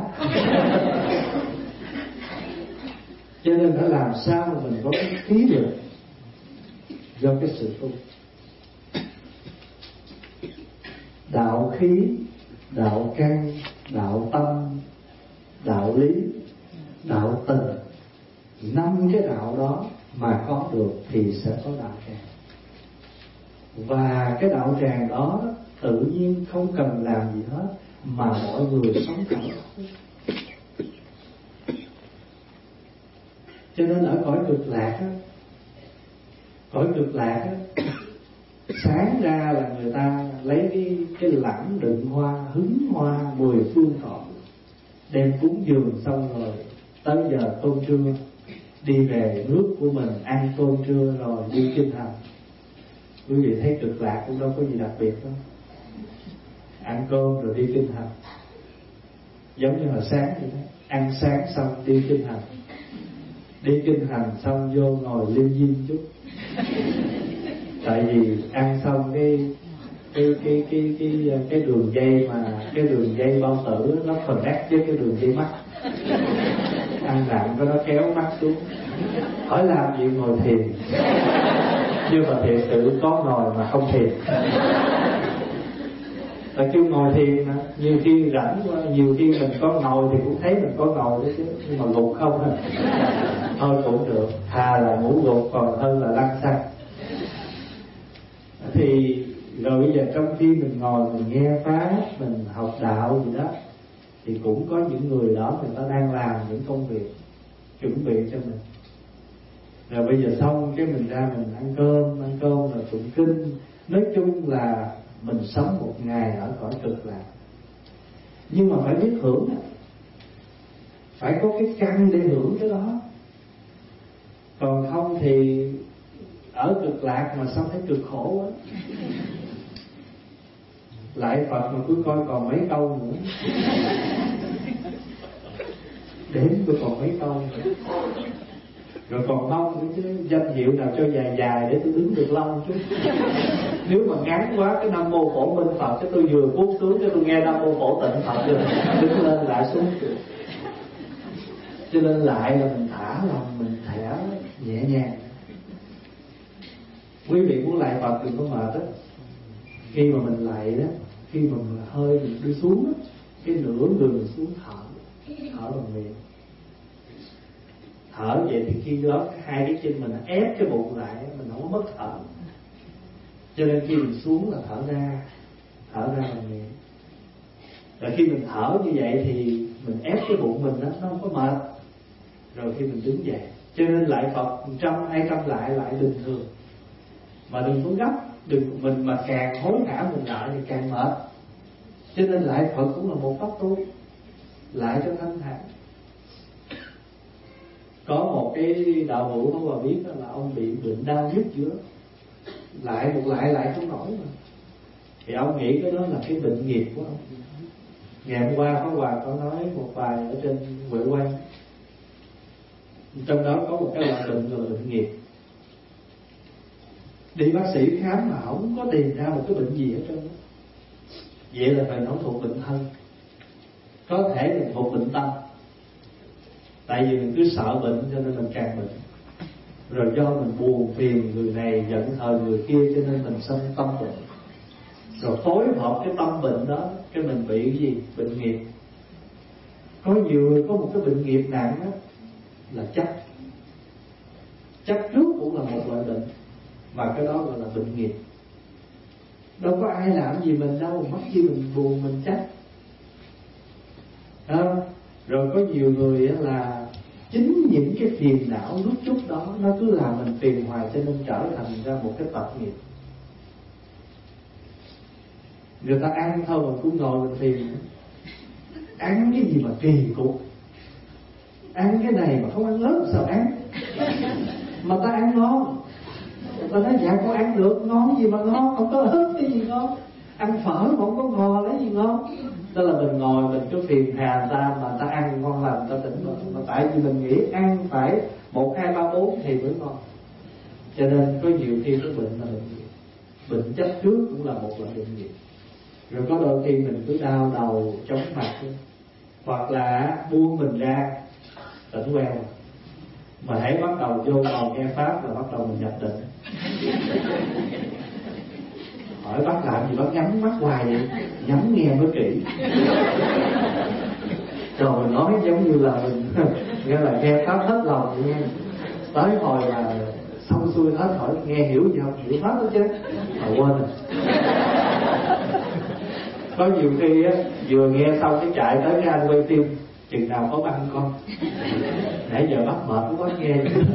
Cho nên phải làm sao mà mình có cái khí được do cái sự tu. đạo khí, đạo căn, đạo tâm, đạo lý, đạo tình. Năm cái đạo đó mà có được thì sẽ có đạo tràng. Và cái đạo tràng đó tự nhiên không cần làm gì hết mà mọi người sống hạnh phúc. Cho nên ở cõi cực lạc á, cõi cực lạc á, sáng ra là người ta lấy cái cái lẵng đựng hoa, hứng hoa mười phương cõi, đem cúng dường xong rồi tới giờ cơm trưa đi về nước của mình ăn cơm trưa rồi đi kinh hành. Quý vị thấy cực lạc cũng đâu có gì đặc biệt đâu, ăn cơm rồi đi kinh hành, giống như là sáng vậy đó, ăn sáng xong đi kinh hành, đi kinh hành xong vô ngồi liêu diêm chút. Tại vì ăn xong cái cái cái cái cái cái đường dây mà cái đường dây bao tử nó connect với cái đường dây mắt, ăn nặng có nó kéo mắt xuống. Hỏi làm gì ngồi thiền, nhưng mà thiền tự có ngồi mà không thiền. Tại kêu ngồi thiền mà nhiều khi rảnh quá, nhiều khi mình có ngồi thì cũng thấy mình có ngồi đấy chứ, nhưng mà gục không à. Thôi cũng được, thà là ngủ gục còn hơn là lăn xăng. Thì rồi bây giờ trong khi mình ngồi mình nghe pháp, mình học đạo gì đó, thì cũng có những người đó người ta đang làm những công việc chuẩn bị cho mình. Rồi bây giờ xong cái mình ra mình ăn cơm, ăn cơm rồi tụng kinh. Nói chung là mình sống một ngày ở cõi cực lạc. Nhưng mà phải biết hưởng, phải có cái căn để hưởng cái đó. Còn không thì ở cực lạc mà sao thấy cực khổ quá. Lại Phật mà cứ coi còn mấy câu nữa, đếm tôi còn mấy câu nữa. Rồi còn mong nữa chứ, danh hiệu nào cho dài dài để tôi đứng được lâu chứ. Nếu mà ngắn quá cái Nam Mô Phổ Minh Phật, cái tôi vừa cút xuống cho tôi nghe Nam Mô Phổ Tịnh Phật rồi đứng lên lại xuống. Cho nên lại là mình thả lòng, mình thả nhẹ nhàng. Quý vị muốn lại Phật đừng có mệt á. Khi mà mình lại đó, khi mà mình hơi mình đi xuống á, cái nửa người mình xuống thở, thở bằng miệng. Thở vậy thì khi đó hai cái chân mình ép cái bụng lại, mình không có mất thở. Cho nên khi mình xuống là thở ra, thở ra bằng miệng. Rồi khi mình thở như vậy thì mình ép cái bụng mình đó, nó không có mệt. Rồi khi mình đứng dậy, cho nên lại Phật một trăm hai trăm lại lại bình thường, mà đừng có gấp, đừng mình mà càng hối hả mình lại thì càng mệt. Cho nên lại Phật cũng là một pháp tu, lại cho thanh thản. Có một cái đạo hữu không mà biết là ông bị bệnh đau nhức giữa, lại một lại lại không nổi mà. Thì ông nghĩ cái đó là cái bệnh nghiệp của ông. Ngày hôm qua có Hòa có nói một bài ở trên Huệ Quang, trong đó có một cái loại bệnh gọi là bệnh nghiệp. Đi bác sĩ khám mà không có tìm ra một cái bệnh gì hết trơn đó. Vậy là phải nói thuộc bệnh thân, có thể là thuộc bệnh tâm. Tại vì mình cứ sợ bệnh cho nên mình càng bệnh. Rồi do mình buồn phiền người này, giận hờn người kia, cho nên mình sinh tâm bệnh. Rồi phối hợp cái tâm bệnh đó, cái mình bị cái gì? Bệnh nghiệp. Có nhiều người có một cái bệnh nghiệp nặng đó, là chấp. Chấp trước cũng là một loại bệnh, mà cái đó gọi là bệnh nghiệp. Đâu có ai làm gì mình đâu, mắc chi mình buồn mình chấp. À, rồi có nhiều người là chính những cái phiền não lúc chút đó nó cứ làm mình phiền hoài, cho nên trở thành ra một cái tập nghiệp. Người ta ăn thôi mà cũng ngồi mình phiền. Ăn cái gì mà kỳ cục, ăn cái này mà không ăn lớn sao ăn, mà ta ăn ngon. Ta nói dạ con ăn được, ngon gì mà ngon, không có hết cái gì ngon. Ăn phở mà không có ngò lấy gì ngon. Đó là mình ngồi mình cứ phiền hà ta, mà ta ăn ngon lành ta tỉnh rồi. Mà tại vì mình nghĩ ăn phải một hai ba bốn thì mới ngon. Cho nên có nhiều khi cái bệnh là bệnh nghiệp. Bệnh chấp trước cũng là một loại bệnh nghiệp. Rồi có đôi khi mình cứ đau đầu chóng mặt, hoặc là buông mình ra tỉnh quen. Mà hãy bắt đầu vô ngồi nghe pháp là bắt đầu mình nhập định. Hỏi bắt làm gì bác nhắm mắt hoài vậy, nhắm nghe mới kỹ. Rồi mình nói giống như là mình nghe là nghe pháp hết lòng vậy nghe. Tới hồi là xong xuôi hết, hỏi nghe hiểu gì không, hiểu hết đó chứ mà quên rồi. Có nhiều khi á vừa nghe xong cái chạy tới cái anh quay phim, chừng nào có băng con, nãy giờ bắt mệt quá nghe.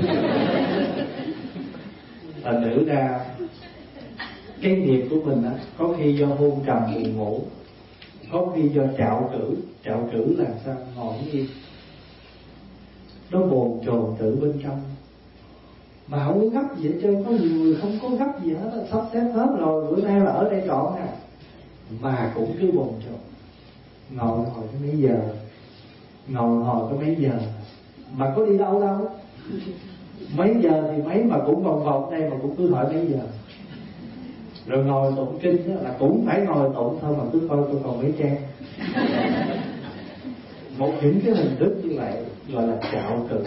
Thành nữ ra cái nghiệp của mình á, có khi do hôn trầm buồn ngủ, có khi do trạo cử. Trạo cử là sao? Ngồi im, nó bồn chồn tự bên trong mà không có gấp gì hết trơn. Có nhiều người không có gấp gì hết, sắp xếp hết rồi, bữa nay là ở đây trọn à, mà cũng cứ bồn chồn. Ngồi hồi có mấy giờ, ngồi hồi có mấy giờ, mà có đi đâu đâu. Mấy giờ thì mấy, mà cũng vòng vòng đây mà cũng cứ hỏi mấy giờ. Rồi ngồi tụng kinh đó, là cũng phải ngồi tụng thôi mà cứ coi tôi còn mấy trang. Một những cái hình thức như vậy gọi là trạo cử.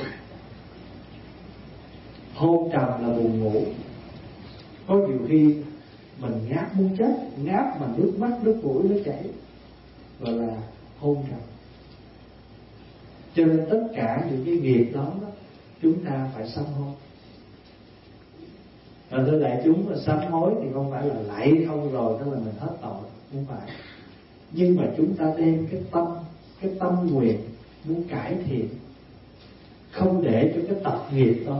Hôn trầm là buồn ngủ. Có nhiều khi mình ngáp muốn chết, ngáp mà nước mắt nước mũi nó chảy, gọi là hôn trầm. Cho nên tất cả những cái nghiệp đó, đó chúng ta phải sám hối. Và thưa đại chúng, mà sám hối thì không phải là lạy không rồi đó là mình hết tội, không phải. Nhưng mà chúng ta đem cái tâm, cái tâm nguyện muốn cải thiện, không để cho cái tập nghiệp đó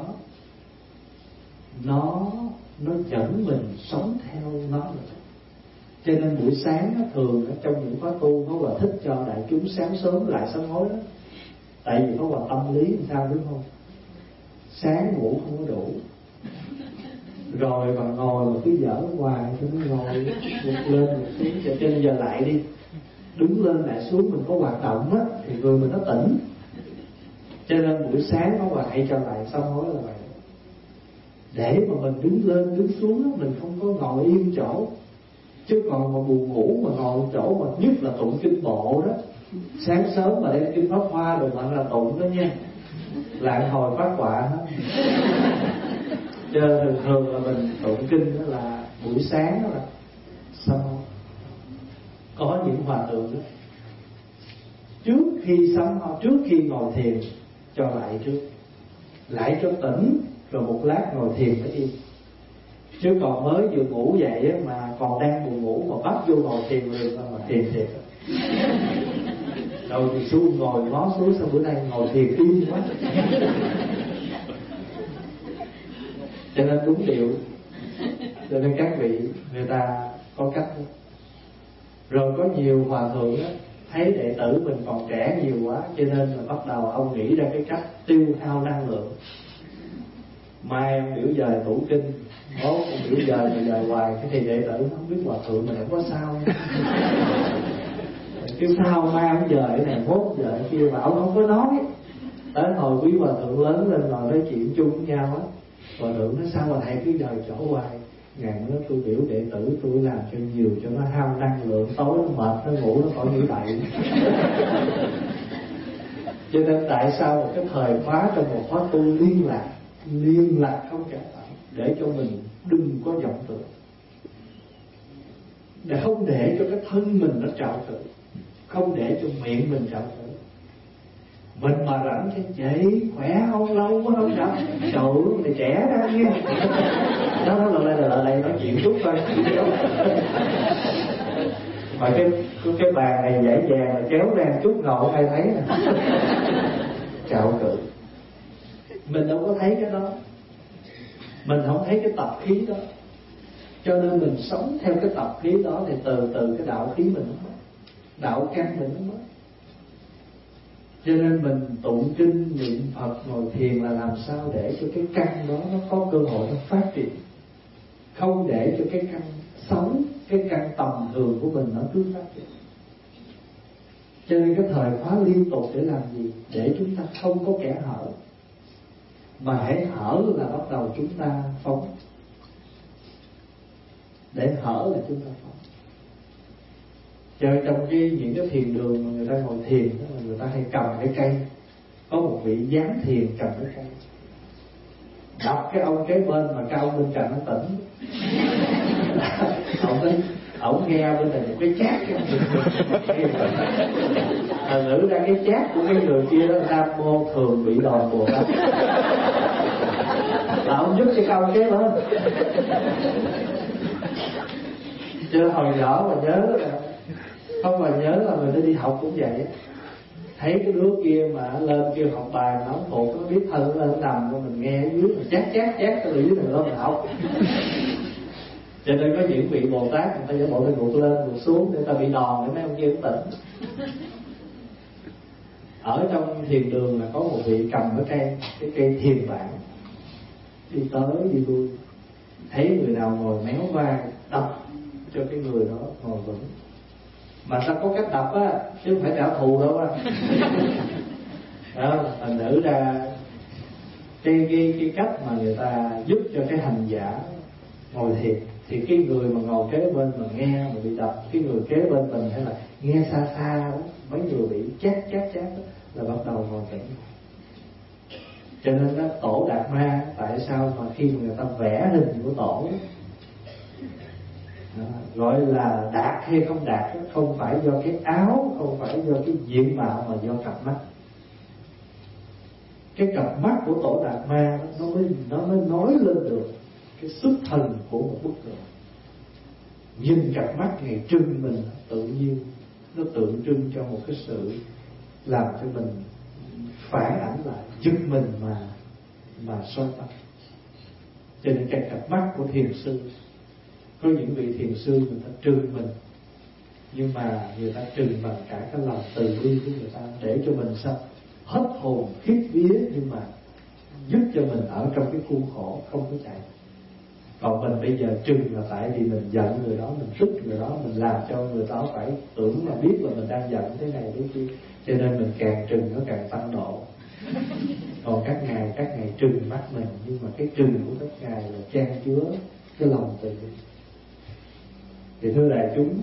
nó nó dẫn mình sống theo nó nữa. Cho nên buổi sáng đó, thường đó, trong những khóa tu Pháp Hòa thích cho đại chúng sáng sớm lại sám hối đó. Tại vì Pháp Hòa tâm lý làm sao đúng không? Sáng ngủ không có đủ, rồi mà ngồi mà cứ dở hoài cho nó ngồi một lên một xuống, cho nên giờ lại đi, đứng lên lại xuống mình có hoạt động á thì người mình nó tỉnh. Cho nên buổi sáng Pháp Hòa hay cho lại sám hối là vậy, để mà mình đứng lên đứng xuống á, mình không có ngồi yên chỗ. Chứ còn mà buồn ngủ mà ngồi chỗ, mà nhất là tụng kinh bộ đó, sáng sớm mà đem kinh Pháp Hoa rồi mà là tụng đó nha, là hồi phát họa hết. Cho nên thường thường là mình tụng kinh đó là buổi sáng đó là sám hối. Có những hòa thượng đó, trước khi sám hối, trước khi ngồi thiền cho lại trước, lại cho tỉnh, rồi một lát ngồi thiền mới yên. Chứ còn mới vừa ngủ dậy á, mà còn đang buồn ngủ mà bắt vô ngồi thiền liền mà thiền thiệt. Rồi thì xuống ngồi ngó xuống, sao bữa nay ngồi thiền yên quá. Cho nên đúng điều. Cho nên các vị người ta có cách đó. Rồi có nhiều hòa thượng á, thấy đệ tử mình còn trẻ nhiều quá, cho nên là bắt đầu ông nghĩ ra cái cách tiêu hao năng lượng. Mai ông biểu dời tủ kinh, mốt ông biểu dời mà dời hoài, cái thì đệ tử nó không biết hòa thượng mình không có sao. Kêu sao mai ông dời cái này, mốt dời cái kia, mà ông không có nói. Tới hồi quý hòa thượng lớn lên ngồi nói chuyện chung với nhau á, hòa thượng nói sao mà thầy cứ dời chỗ hoài. Ngày nữa tôi biểu đệ tử tôi làm cho nhiều cho nó hao năng lượng, tối nó mệt nó ngủ nó khỏi nghĩ bậy. Cho nên tại sao một cái thời khóa trong một khóa tu liên lạc liên lạc không kể lại, để cho mình đừng có vọng tưởng, để không để cho cái thân mình nó trạo cử, không để cho miệng mình trạo cử. Mình mà rảnh cái chị khỏe không, lâu quá không gặp, trời ơi mày trẻ ra nghe. Đó nó lại lại lại nói chuyện chút thôi. Mà cái cái bàn này dãy vàng là kéo ra chút ngồi ai thấy nè. Trạo cử. Mình đâu có thấy cái đó, mình không thấy cái tập khí đó. Cho nên mình sống theo cái tập khí đó thì từ từ cái đạo khí mình nó mất, đạo căn mình nó mất. Cho nên mình tụng kinh niệm Phật ngồi thiền là làm sao để cho cái căn đó nó có cơ hội nó phát triển, không để cho cái căn xấu, cái căn tầm thường của mình nó cứ phát triển. Cho nên cái thời khóa liên tục để làm gì? Để chúng ta không có kẻ hở, mà hãy hở là bắt đầu chúng ta phóng. Để hở là chúng ta phóng. Chơi trong cái những cái thiền đường mà người ta ngồi thiền đó, người ta hay cầm cái cây, có một vị giáng thiền cầm cái cây, đọc cái ông kế bên mà cái ông bên cạnh nó tỉnh. Ông nói ổng nghe bên này một cái chát thành nữ ra cái chát của cái người kia đó, Nam Mô Thường Bị Đòn Bồ Tát, là ông giúp cái câu kế lên. Chứ hồi nhỏ mà nhớ là không, mà nhớ là mình đi học cũng vậy, thấy cái đứa kia mà lên kêu học bài nó thuộc, nó biết thân lên nằm của mình nghe dưới mà chát chát chát cái dưới này lên mình học. Cho nên có những vị Bồ Tát người ta giả bộ ta gục lên gục xuống để ta bị đòn để mấy ông kia tỉnh. Ở trong thiền đường là có một vị cầm cái cây cái cây thiền bản, đi tới đi lui, thấy người nào ngồi méo vai đập cho cái người đó ngồi vững. Mà sao có cách đập á, chứ không phải trả thù đâu á. Đó, thành nữ ra cái cái cái cách mà người ta giúp cho cái hành giả ngồi thiền, thì cái người mà ngồi kế bên mà nghe mà bị đập, cái người kế bên mình hay là nghe xa xa đó, mấy người bị chát chát chát đó, là bắt đầu ngồi tỉnh. Cho nên đó, Tổ Đạt Ma tại sao mà khi mà người ta vẽ hình của Tổ đó, gọi là đạt hay không đạt đó, không phải do cái áo, không phải do cái diện mạo, mà do cặp mắt. Cái cặp mắt của Tổ Đạt Ma nó mới nó mới nói lên được cái xuất thần của một bức tượng. Nhìn cặp mắt ngày trưng mình tự nhiên nó tượng trưng cho một cái sự làm cho mình phản ảnh lại, giúp mình mà mà soi tâm. Cho nên cái cặp mắt của thiền sư, có những vị thiền sư người ta trừng mình, nhưng mà người ta trừng bằng cả cái lòng từ bi của người ta, để cho mình sao hết hồn khiếp vía, nhưng mà giúp cho mình ở trong cái khuôn khổ không có chạy. Còn mình bây giờ trừng là tại vì mình giận người đó, mình tức người đó, mình làm cho người đó phải tưởng là biết là mình đang giận thế này thế kia, cho nên mình càng trừng nó càng tăng độ. Còn các ngài các ngài trừng mắt mình, nhưng mà cái trừng của các ngài là chan chứa cái lòng từ bi. Thì thưa đại chúng,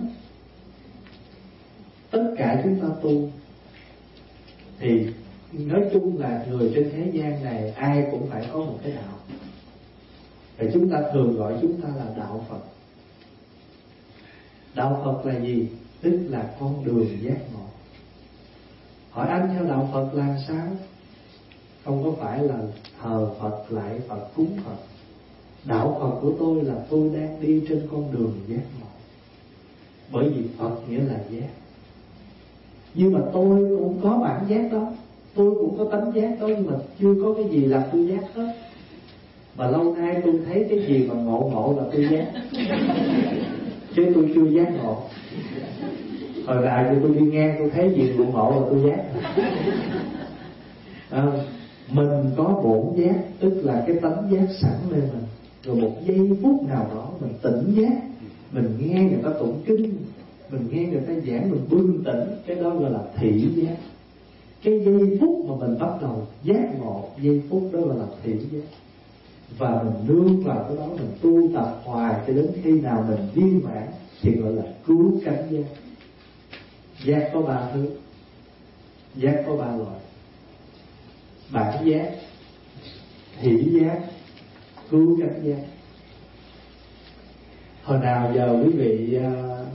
tất cả chúng ta tu thì nói chung là người trên thế gian này ai cũng phải có một cái đạo. Và chúng ta thường gọi chúng ta là đạo Phật. Đạo Phật là gì? Tức là con đường giác ngộ. Hỏi anh theo đạo Phật là sao? Không có phải là thờ Phật lại Phật cúng Phật. Đạo Phật của tôi là tôi đang đi trên con đường giác ngộ. Bởi vì Phật nghĩa là giác. Nhưng mà tôi cũng có bản giác đó, tôi cũng có tánh giác đó, nhưng mà chưa có cái gì làm tôi giác hết. Mà lâu nay tôi thấy cái gì mà ngộ ngộ là tôi giác, chứ tôi chưa giác ngộ. Hồi lại thì tôi đi ngang tôi thấy gì ngộ ngộ là tôi giác. À, mình có bổn giác, tức là cái tánh giác sẵn lên mình. Rồi một giây phút nào đó mình tỉnh giác, mình nghe người ta tụng kinh, mình nghe người ta giảng, mình bừng tỉnh, cái đó gọi là thị giác. Cái giây phút mà mình bắt đầu giác ngộ, giây phút đó gọi là thị giác. Và mình nương vào cái đó, mình tu tập hoài cho đến khi nào mình viên mãn thì gọi là cứu cánh giác. Giác có ba thứ. Giác có ba loại: bản giác, thị giác, cứu cánh giác. Hồi nào giờ quý vị uh,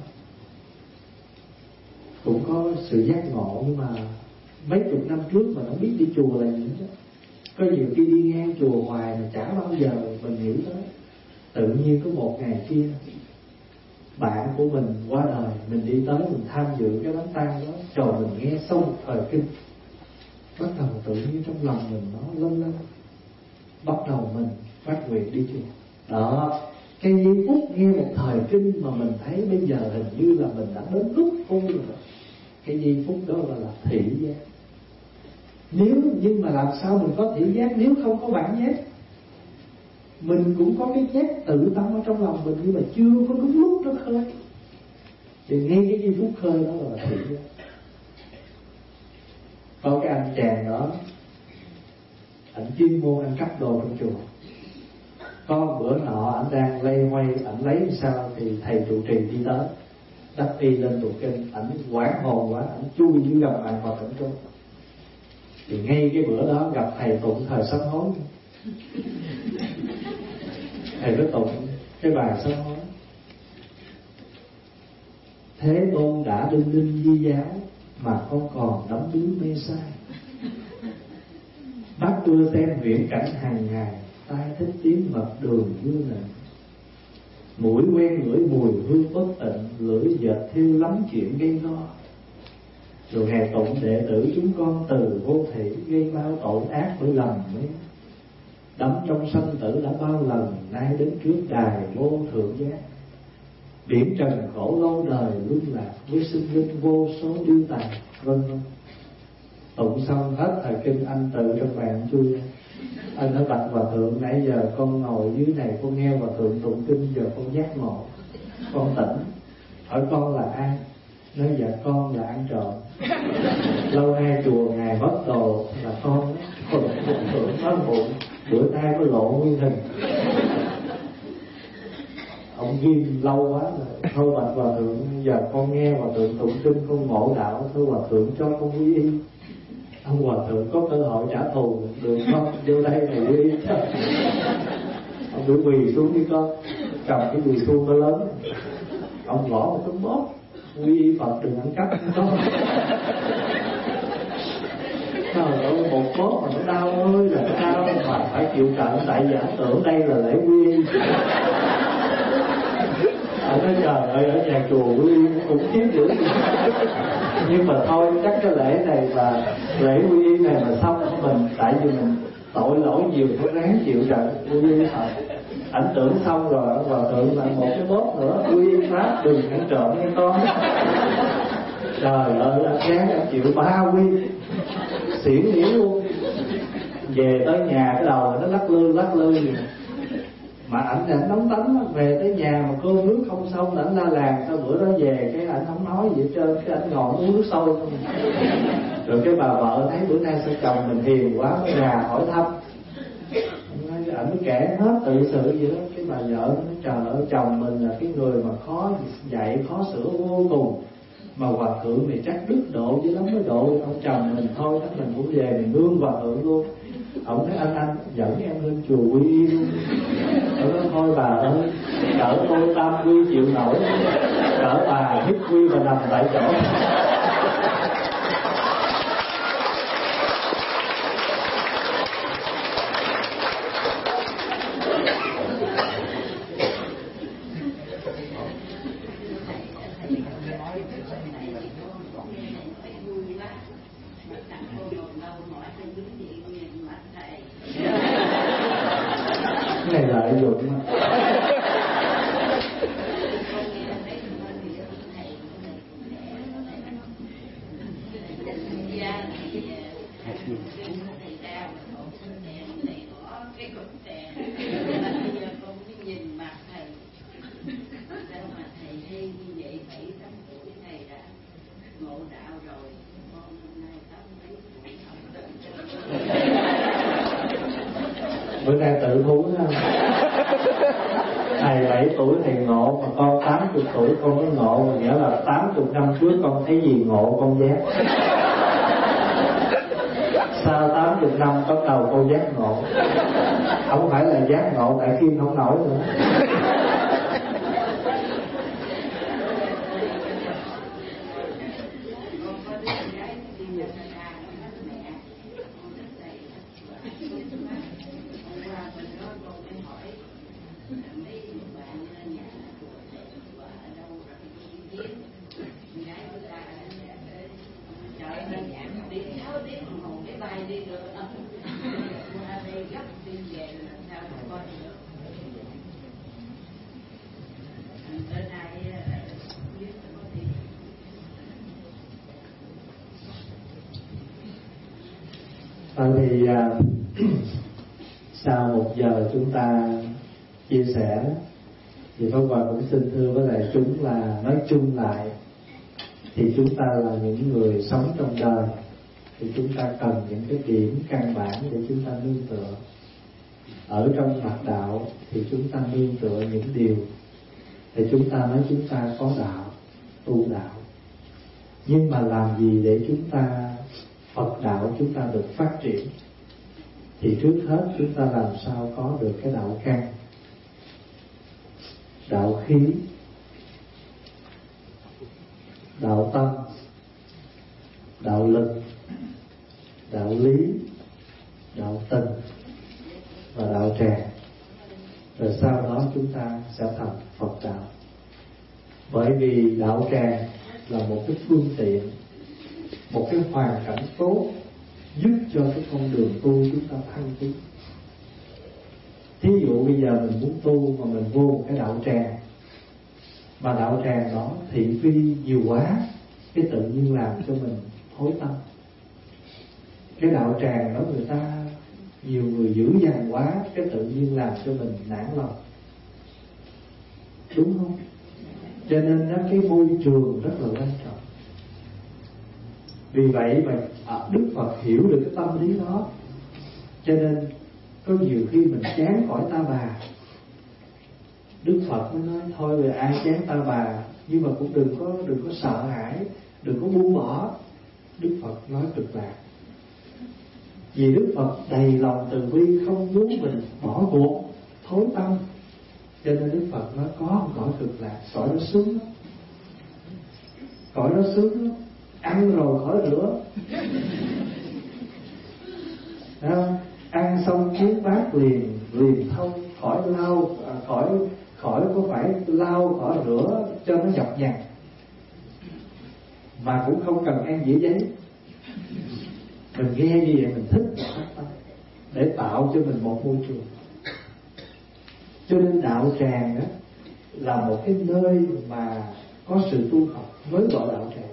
cũng có sự giác ngộ, nhưng mà mấy chục năm trước mà không biết đi chùa là gì đó. Có nhiều khi đi ngang chùa hoài mà chả bao giờ mình nghĩ tới. Tự nhiên có một ngày kia bạn của mình qua đời, mình đi tới mình tham dự cái đám tang đó, trời mình nghe xong một thời kinh, bắt đầu tự nhiên trong lòng mình nó lân lân, bắt đầu mình phát nguyện đi chùa. Đó, cái giây phút nghe một thời kinh mà mình thấy bây giờ hình như là mình đã đến lúc tu rồi. Cái giây phút đó gọi là thị giác. Nếu nhưng mà làm sao mình có thị giác nếu không có bản giác? Mình cũng có cái giác tự tâm ở trong lòng mình, nhưng mà chưa có đúng lúc nó khơi. Thì ngay cái giây phút khơi đó là thị giác. Có cái anh chàng đó, ảnh chuyên môn anh cắp đồ trong chùa. Có bữa nọ ảnh đang lây hoay, ảnh lấy sao thì thầy trụ trì đi tới, đắp y lên tụng kinh, ảnh quảng hồn quá, ảnh chui dưới gầm bàn vào tỉnh trốn. Thì ngay cái bữa đó gặp thầy tụng thời sám hối, thầy mới tụng cái bài sám hối. Thế Tôn đã đinh đinh di giáo, mà con còn đắm đuối mê say. Mắt đưa xem viễn cảnh hàng ngày, tai thích tiếng mật đường vui nịnh. Mũi quen ngửi mùi hương bất tịnh, lưỡi dệt thiêu lắm chuyện gây lo. Rồi Ngài tụng đệ tử chúng con từ vô thị, gây bao tội ác bởi lầm mấy. Đắm trong sanh tử đã bao lần, nay đến trước đài vô thượng giác. Biển trần khổ lâu đời luân lạc, với sinh linh vô số điêu tài, vân vân. Tụng xong hết thời kinh, anh tự trong bàn chui. Anh nói bạch hòa thượng, nãy giờ con ngồi dưới này con nghe hòa thượng tụng kinh, giờ con giác ngộ, con tỉnh. Hỏi con là ai? Nói dạ con là ăn trộm. Lâu nay chùa ngài mất đồ là con. Còn hòa thượng nói bụng, bữa nay có lộ nguyên hình. Ông ghim lâu quá rồi. Thôi bạch hòa thượng, giờ con nghe hòa thượng tụng kinh con ngộ đạo, thôi hòa thượng cho con quy y. Ông hòa thượng có cơ hội trả thù được không? Vô đây này quy y. Ông cứ quỳ xuống đi con, cầm cái quỳ xuông nó lớn, ông gõ một cái bóp, quy y Phật đừng ăn cắp con. Trời ơi, một bóp mà nó đau ơi là nó đau, mà phải chịu trận, tại giả tưởng đây là lễ quy y. Ông nói trời ơi, ở nhà chùa quy y cũng khiếp dữ. Nhưng mà thôi, chắc cái lễ này và lễ quy y này mà xong mình, tại vì mình tội lỗi nhiều, phải ráng chịu trận quy y thật. Ảnh tưởng xong rồi hòa thượng là một cái bóp nữa, quy y pháp đừng ăn trộm nghe con. Trời ơi, anh ráng anh chịu ba quy, xỉn nghỉ luôn. Về tới nhà cái đầu nó lắc lư lắc lư gì. Mà ảnh ảnh nóng tánh, về tới nhà mà cơm nước không xong ảnh la làng. Sau bữa đó về cái ảnh không nói gì hết trơn, cái ảnh ngồi uống nước sôi không. Rồi cái bà vợ thấy bữa nay sao chồng mình hiền quá, mới ra hỏi thăm. Ảnh mới kể hết tự sự gì đó. Cái bà vợ nói trời ơi, chồng mình là cái người mà khó dạy khó sửa vô cùng, mà hòa thượng này chắc đức độ chứ lắm mới độ ông chồng mình. Thôi chắc mình cũng về mình nương hòa thượng luôn. Ông nói anh anh dẫn em lên chùa quy y luôn. Ông nói thôi bà ơi, cỡ tôi tam quy chịu nổi, cỡ bà nhất quy và nằm tại chỗ. Cái này lợi dụng mà. Bữa nay tự thú không? Thầy bảy tuổi thầy ngộ, mà con tám mươi tuổi con mới ngộ, nghĩa là tám mươi năm trước con thấy gì ngộ con giác. Sau tám mươi năm bắt đầu con giác ngộ. Không phải là giác ngộ tại khi không nổi nữa. Thôi thì à, sau một giờ chúng ta chia sẻ thì Pháp Hòa cũng xin thưa với đại chúng là nói chung lại thì chúng ta là những người sống trong đời, thì chúng ta cần những cái điểm căn bản để chúng ta nương tựa. Ở trong mặt đạo thì chúng ta nương tựa những điều để chúng ta nói chúng ta có đạo, tu đạo. Nhưng mà làm gì để chúng ta Phật đạo chúng ta được phát triển? Thì trước hết chúng ta làm sao có được cái đạo căn, đạo khí. sẽ thành Phật đạo. Bởi vì đạo tràng là một cái phương tiện, một cái hoàn cảnh tốt giúp cho cái con đường tu chúng ta thăng tiến. Thí dụ bây giờ mình muốn tu mà mình vô một cái đạo tràng, mà đạo tràng đó thị phi nhiều quá, cái tự nhiên làm cho mình hối tâm. Cái đạo tràng đó người ta nhiều người dữ dằn quá, cái tự nhiên làm cho mình nản lòng, đúng không? Cho nên đó, cái môi trường rất là quan trọng. Vì vậy mà Đức Phật hiểu được cái tâm lý đó, cho nên có nhiều khi mình chán cõi ta bà, Đức Phật mới nói thôi về ai chán ta bà, nhưng mà cũng đừng có đừng có sợ hãi, đừng có buông bỏ. Đức Phật nói cực lạc, vì Đức Phật đầy lòng từ bi, không muốn mình bỏ cuộc thối tâm, cho nên Đức Phật nói có một cõi cực lạc, cõi nó sướng lắm, cõi nó sướng lắm, ăn rồi khỏi rửa. Đó, ăn xong chén bát liền liền thông, khỏi lau, à, khỏi khỏi có phải lau, khỏi rửa cho nó nhọc nhằn, mà cũng không cần ăn dĩa giấy. Mình nghe như vậy mình thích để tạo cho mình một môi trường. Cho nên đạo tràng đó là một cái nơi mà có sự tu học mới gọi đạo tràng.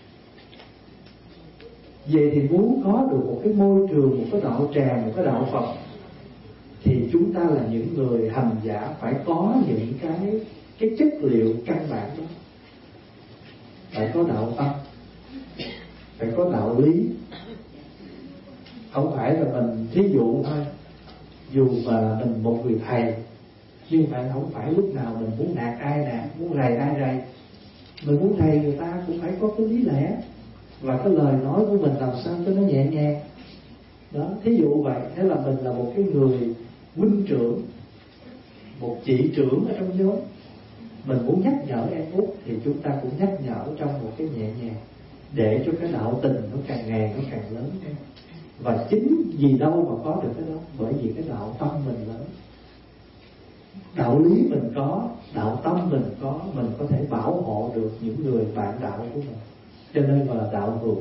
Vậy thì muốn có được một cái môi trường, một cái đạo tràng, một cái đạo Phật, thì chúng ta là những người hành giả phải có những cái cái chất liệu căn bản đó. Phải có đạo tâm, phải có đạo lý. Không phải là mình thí dụ thôi, dù mà mình một người thầy, nhưng mà không phải lúc nào mình muốn nạt ai nạt, muốn rầy ai rầy. Mình muốn rầy người ta cũng phải có cái lý lẽ, và cái lời nói của mình làm sao cho nó nhẹ nhàng. Đó, thí dụ vậy. Thế là mình là một cái người huynh trưởng, một chị trưởng ở trong nhóm, mình muốn nhắc nhở em út thì chúng ta cũng nhắc nhở trong một cái nhẹ nhàng, để cho cái đạo tình nó càng ngày nó càng lớn hơn. Và chính vì đâu mà có được cái đó? Bởi vì cái đạo tâm mình lớn, đạo lý mình có, đạo tâm mình có, mình có thể bảo hộ được những người bạn đạo của mình. Cho nên gọi là đạo hữu.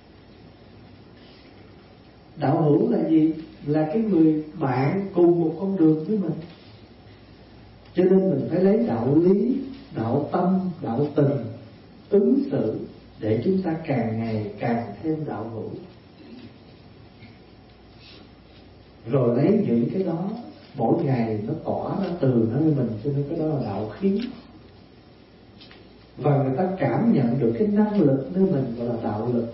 Đạo hữu là gì? Là cái người bạn cùng một con đường với mình. Cho nên mình phải lấy đạo lý, đạo tâm, đạo tình ứng xử để chúng ta càng ngày càng thêm đạo hữu. Rồi lấy những cái đó mỗi ngày nó tỏa ra từ nó với mình, cho nên cái đó là đạo khí. Và người ta cảm nhận được cái năng lực nơi mình gọi là đạo lực.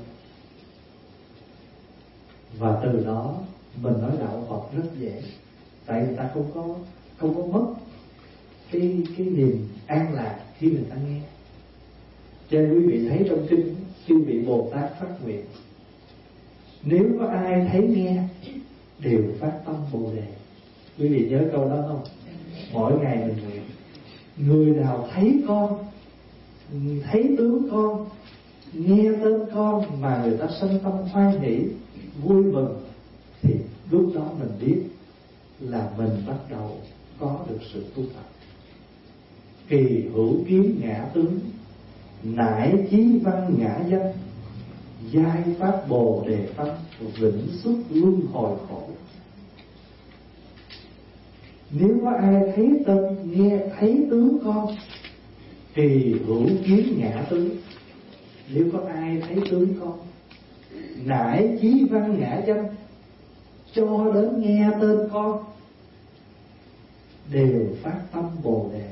Và từ đó mình nói đạo Phật rất dễ, tại người ta không có không có mất cái cái niềm an lạc khi người ta nghe. Cho nên quý vị thấy trong kinh, chư vị Bồ Tát phát nguyện, nếu có ai thấy nghe đều phát tâm Bồ Đề. Quý vị nhớ câu đó không? Mỗi ngày mình nguyện, người nào thấy con, thấy tướng con, nghe tên con mà người ta sanh tâm hoan hỷ, vui mừng, thì lúc đó mình biết là mình bắt đầu có được sự tu tập. Kỳ hữu kiến ngã tướng, nải chí văn ngã danh, giai pháp Bồ Đề tâm, vĩnh xuất luân hồi khổ. Nếu có ai thấy tên, nghe thấy tướng con, kỳ hữu kiến ngã tướng. Nếu có ai thấy tướng con, nải chí văn ngã danh, cho đến nghe tên con, đều phát tâm Bồ Đề,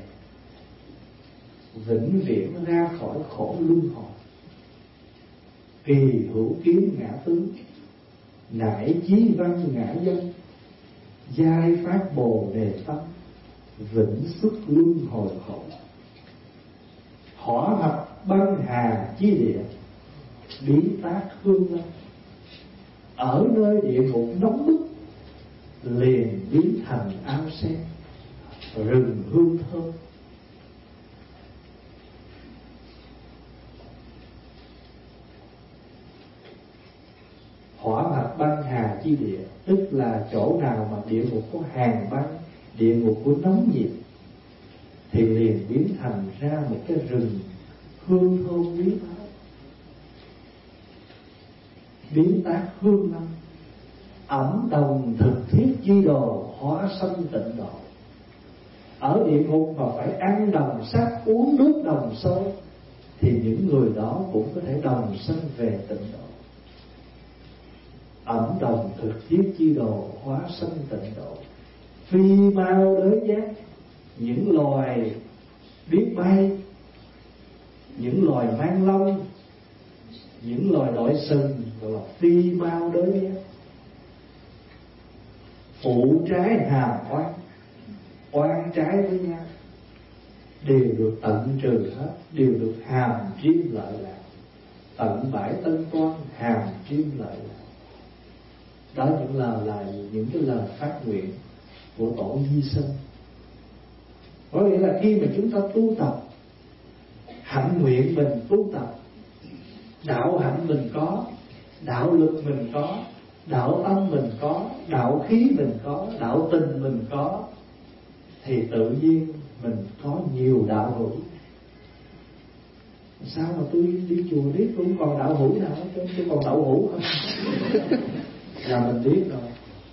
vĩnh viễn ra khỏi khổ luân hồi. Kỳ hữu kiến ngã tướng, nải chí văn ngã danh, giai phát Bồ Đề tâm, vĩnh xuất luân hồi khổ. Hỏa thập băng hà chi địa, bí tác hương lâm. Ở nơi địa ngục nóng bức, liền biến thành ao sen, rừng hương thơm. Hỏa thập băng hà chi địa, tức là chỗ nào mà địa ngục có hàn băng, địa ngục có nóng nhiệt, thì liền biến thành ra một cái rừng hương thơm quý báu, biến tác hương lâm, ẩm đồng thực thiết chi đồ, hóa sanh tịnh độ. Ở địa ngục mà phải ăn đồng sắt, uống nước đồng sôi, thì những người đó cũng có thể đồng sanh về tịnh độ. Ẩm đồng thực thiết chi đồ, hóa sanh tịnh độ. Phi mau đới giác, những loài biết bay, những loài mang lông, những loài đội sừng gọi là phi mau đới giác. Phụ trái hàm oan, oan trái với nhau, đều được tận trừ hết, đều được hàm chiêm lợi lạc. Tận bãi tân toan, hàm chiêm lợi lạc. Đó những lời là những cái lời phát nguyện của tổ Di Sơn. Có nghĩa là khi mà chúng ta tu tập, hạnh nguyện mình tu tập, đạo hạnh mình có, đạo lực mình có, đạo tâm mình có, đạo khí mình có, đạo tình mình có, thì tự nhiên mình có nhiều đạo hữu. Sao mà tôi đi chùa biết cũng còn đạo hữu nào hết trơn, chứ còn đậu hữu không? Là mình biết rồi.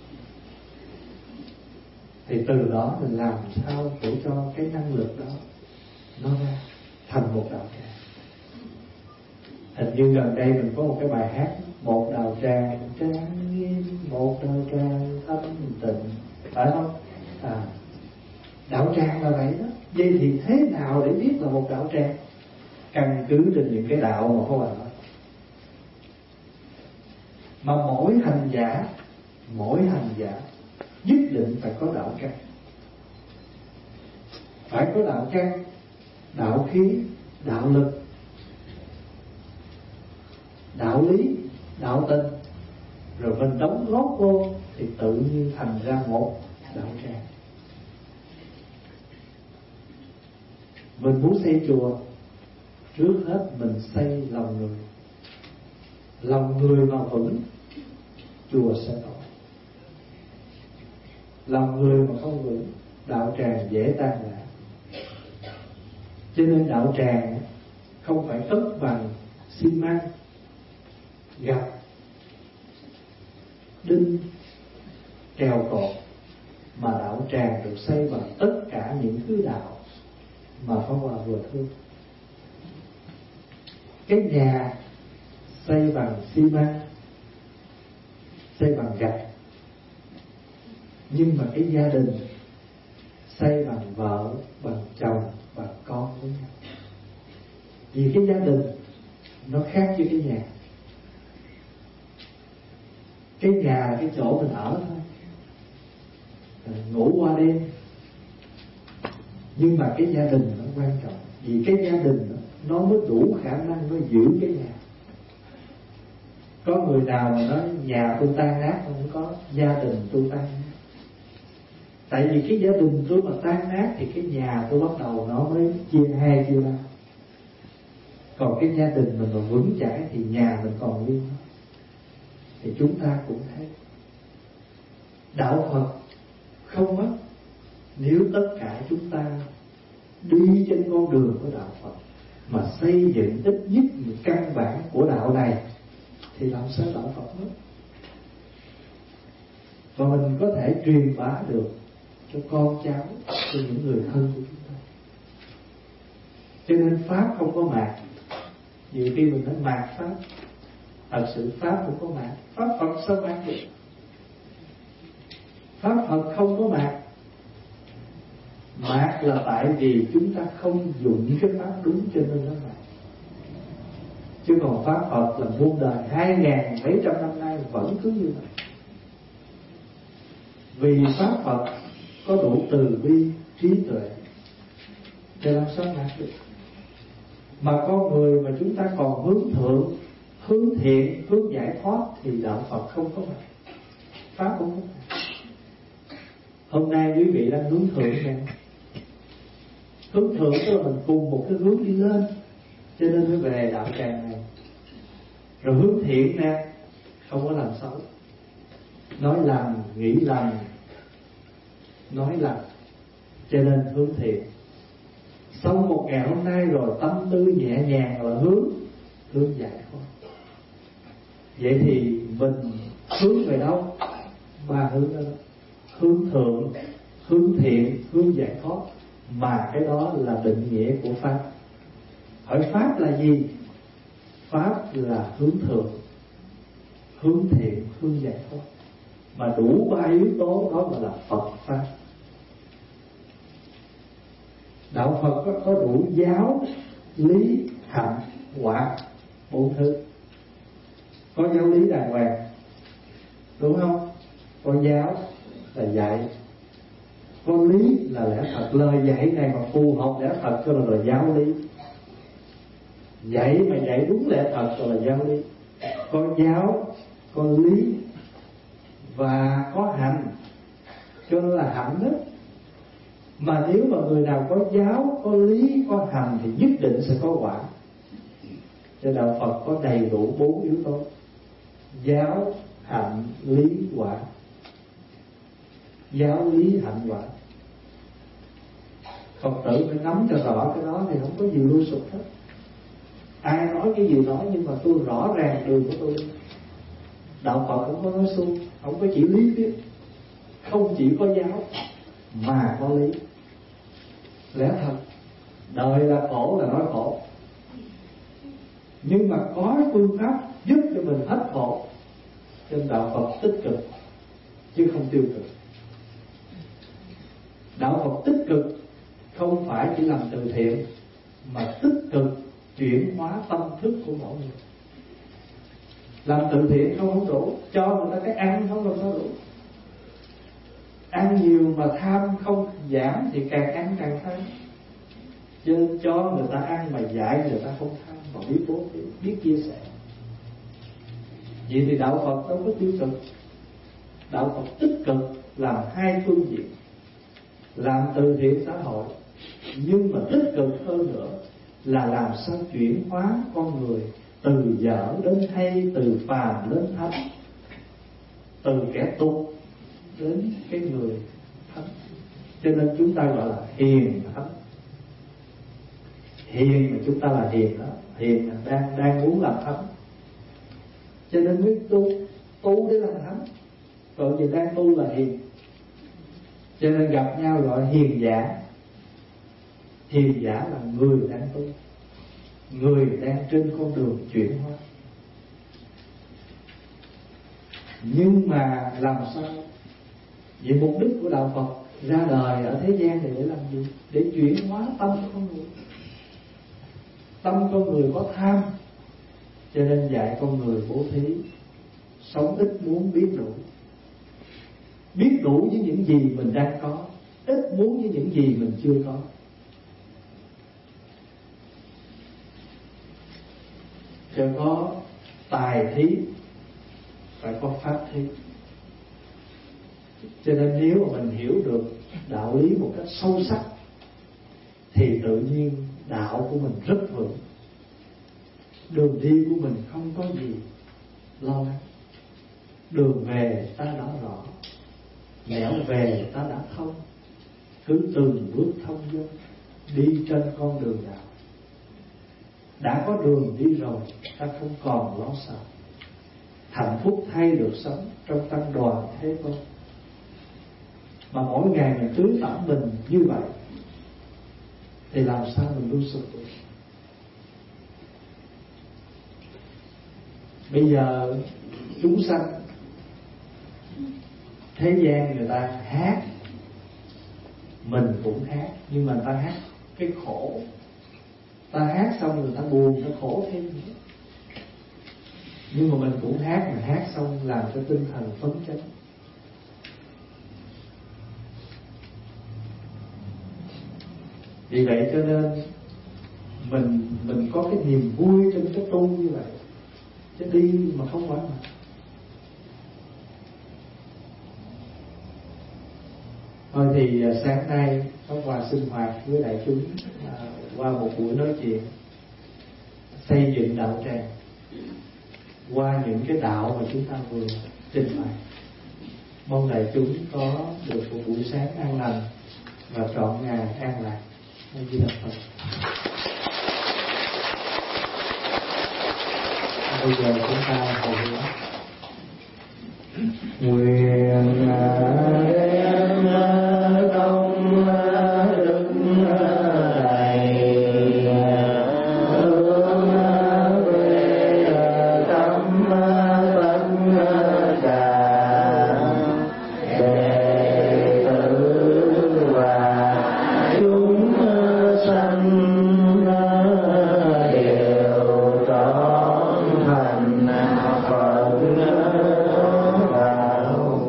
Thì từ đó mình làm sao để cho cái năng lực đó nó ra thành một đạo tràng. Hình như gần đây mình có một cái bài hát, một đạo tràng trang nghiêm, một đạo tràng thanh tịnh, phải không? À, đạo tràng là vậy đó. Vậy thì thế nào để biết là một đạo tràng? Căn cứ trên những cái đạo mà có bạn nói. Mà mỗi hành giả, mỗi hành giả nhất định phải có đạo căn. Phải có đạo căn, đạo khí, đạo lực, đạo lý, đạo tình, rồi mình đóng góp vô thì tự nhiên thành ra một đạo tràng. Mình muốn xây chùa, trước hết mình xây lòng người. Lòng người mà vững, chùa sẽ nổi. Lòng người mà không vững, đạo tràng dễ tan rã. Cho nên đạo tràng không phải tất bằng xi măng, gạch, đinh, kèo cột, mà đạo tràng được xây bằng tất cả những thứ đạo mà Pháp Hòa vừa thương. Cái nhà xây bằng xi măng, xây bằng gạch, nhưng mà cái gia đình xây bằng vợ, bằng chồng, bằng con với nhau. Vì cái gia đình nó khác với cái nhà. Cái nhà cái chỗ mình ở thôi, ngủ qua đêm. Nhưng mà cái gia đình nó quan trọng. Vì cái gia đình nó, nó mới đủ khả năng nó giữ cái nhà. Có người nào mà nói nhà tôi tan nát không? Có. Gia đình tôi tan nát. Tại vì cái gia đình tôi mà tan nát thì cái nhà tôi bắt đầu nó mới chia hai chia ba. Còn cái gia đình mình mà vững chãi thì nhà mình còn nguyên. Thì chúng ta cũng thấy đạo Phật không mất nếu tất cả chúng ta đi trên con đường của đạo Phật mà xây dựng ít nhất một căn bản của đạo này thì làm sao đạo Phật mất. Và mình có thể truyền bá được cho con cháu, cho những người thân của chúng ta. Cho nên Pháp không có mạt. Nhiều khi mình nói mạt Pháp, thật sự Pháp không có mạt. Pháp Phật sao mạt được? Pháp Phật không có mạt. Mạt là tại vì chúng ta không dụng cái Pháp đúng cho nên nó mạt. Chứ còn Pháp Phật là muôn đời hai ngàn mấy trăm năm nay vẫn cứ như vậy. Vì Pháp Phật có đủ từ bi, trí tuệ để làm sao mạt được. Mà con người mà chúng ta còn hướng thượng, hướng thiện, hướng giải thoát thì đạo Phật không có mặt, Pháp cũng không mặt. Hôm nay quý vị đang hướng thượng nè. Hướng thượng tức là mình cùng một cái hướng đi lên, cho nên mới về đạo tràng này. Rồi hướng thiện nè, không có làm xấu, nói lành, nghĩ lành, nói lành, cho nên hướng thiện. Xong một ngày hôm nay rồi, tâm tư nhẹ nhàng là hướng hướng giải thoát. Vậy thì mình hướng về đâu? Ba hướng đó: hướng thượng, hướng thiện, hướng giải thoát. Mà cái đó là định nghĩa của Pháp. Hỏi Pháp là gì? Pháp là hướng thượng, hướng thiện, hướng giải thoát. Mà đủ ba yếu tố đó gọi là Phật Pháp. Đạo Phật có, có đủ giáo, lý, hạnh, quả, bốn thứ. Có giáo lý đàng hoàng, đúng không? Có giáo là dạy, có lý là lẽ thật. Lời dạy này mà phù hợp lẽ thật cho là giáo lý. Dạy mà dạy đúng lẽ thật cho là giáo lý. Có giáo, có lý và có hành, cho nên là hạnh đó. Mà nếu mà người nào có giáo, có lý, có hành thì nhất định sẽ có quả. Cho đạo Phật có đầy đủ bốn yếu tố: giáo, hạnh, lý, quả. Giáo, lý, hạnh, quả. Phật tử phải nắm cho rõ cái đó thì không có gì lưu sụp hết. Ai nói cái gì nói, nhưng mà tôi rõ ràng đường của tôi. Đạo Phật không có nói suông, không có chỉ lý thuyết, không chỉ có giáo mà có lý. Lẽ thật, đời là khổ là nói khổ, nhưng mà có phương pháp giúp cho mình hết khổ. Trên đạo Phật tích cực chứ không tiêu cực. Đạo Phật tích cực không phải chỉ làm từ thiện, mà tích cực chuyển hóa tâm thức của mọi người. Làm từ thiện không không đủ, cho người ta cái ăn không làm sao đủ. Ăn nhiều mà tham không giảm thì càng ăn càng tham. Chứ cho người ta ăn mà dạy người ta không tham, mà biết bố thí, biết chia sẻ. Vậy thì đạo Phật đâu có tiêu cực. Đạo Phật tích cực làm hai phương diện: làm từ thiện xã hội, nhưng mà tích cực hơn nữa là làm sao chuyển hóa con người từ dở đến hay, từ phàm đến thánh, từ kẻ tục đến cái người thánh. Cho nên chúng ta gọi là hiền thánh. Hiền mà chúng ta là hiền đó, hiền là đang đang muốn làm thánh, cho nên mới tu tu để làm thánh. Còn giờ đang tu là hiền, cho nên gặp nhau gọi hiền giả. Hiền giả là người đang tu, người đang trên con đường chuyển hóa. Nhưng mà làm sao? Vậy mục đích của đạo Phật ra đời ở thế gian này để làm gì? Để chuyển hóa tâm con người. Tâm con người có tham, cho nên dạy con người bố thí, sống ít muốn biết đủ. Biết đủ với những gì mình đang có, ít muốn với những gì mình chưa có. Cho có tài thí phải có pháp thí. Cho nên nếu mà mình hiểu được đạo lý một cách sâu sắc thì tự nhiên đạo của mình rất vững. Đường đi của mình không có gì lo lắng. Đường về ta đã rõ, nẻo về ta đã thông. Cứ từng bước thông dong đi trên con đường đạo. Đã có đường đi rồi, ta không còn lo sợ. Hạnh phúc thay được sống trong tăng đoàn thế tôn. Mà mỗi ngày mình tưới tẩm mình như vậy thì làm sao mình lưu sụp được? Bây giờ chúng sanh thế gian người ta hát, mình cũng hát, nhưng mà người ta hát cái khổ. Ta hát xong người ta buồn, người ta khổ thêm nữa. Nhưng mà mình cũng hát, mà hát xong làm cho tinh thần phấn chấn. Vì vậy cho nên mình mình có cái niềm vui trong cái tu như vậy, chứ đi mà không phải mà. Thôi thì sáng nay có qua sinh hoạt với đại chúng, à, qua một buổi nói chuyện xây dựng đạo tràng qua những cái đạo mà chúng ta vừa trình bày. Mong đại chúng có được một buổi sáng an lành và trọn ngày an lạc. A Di Đà Phật. bây giờ chúng ta hồi hướng nguyện đem công đức này hướng về tâm tất cả đệ tử và chúng sanh đều trọn thành Phật đạo.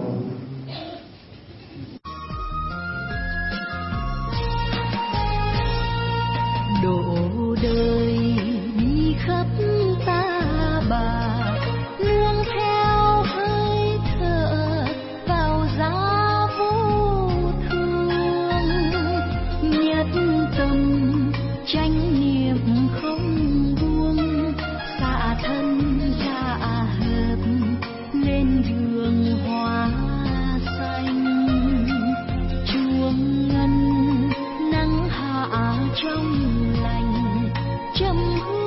Độ đời đi khắp ta bà, nương theo hơi thở vào giá vô thường, nhất tâm chánh niệm không buông, xả thân ra hợp lên đường hoa xanh, chuông ngân nắng hạ trong lành châm hương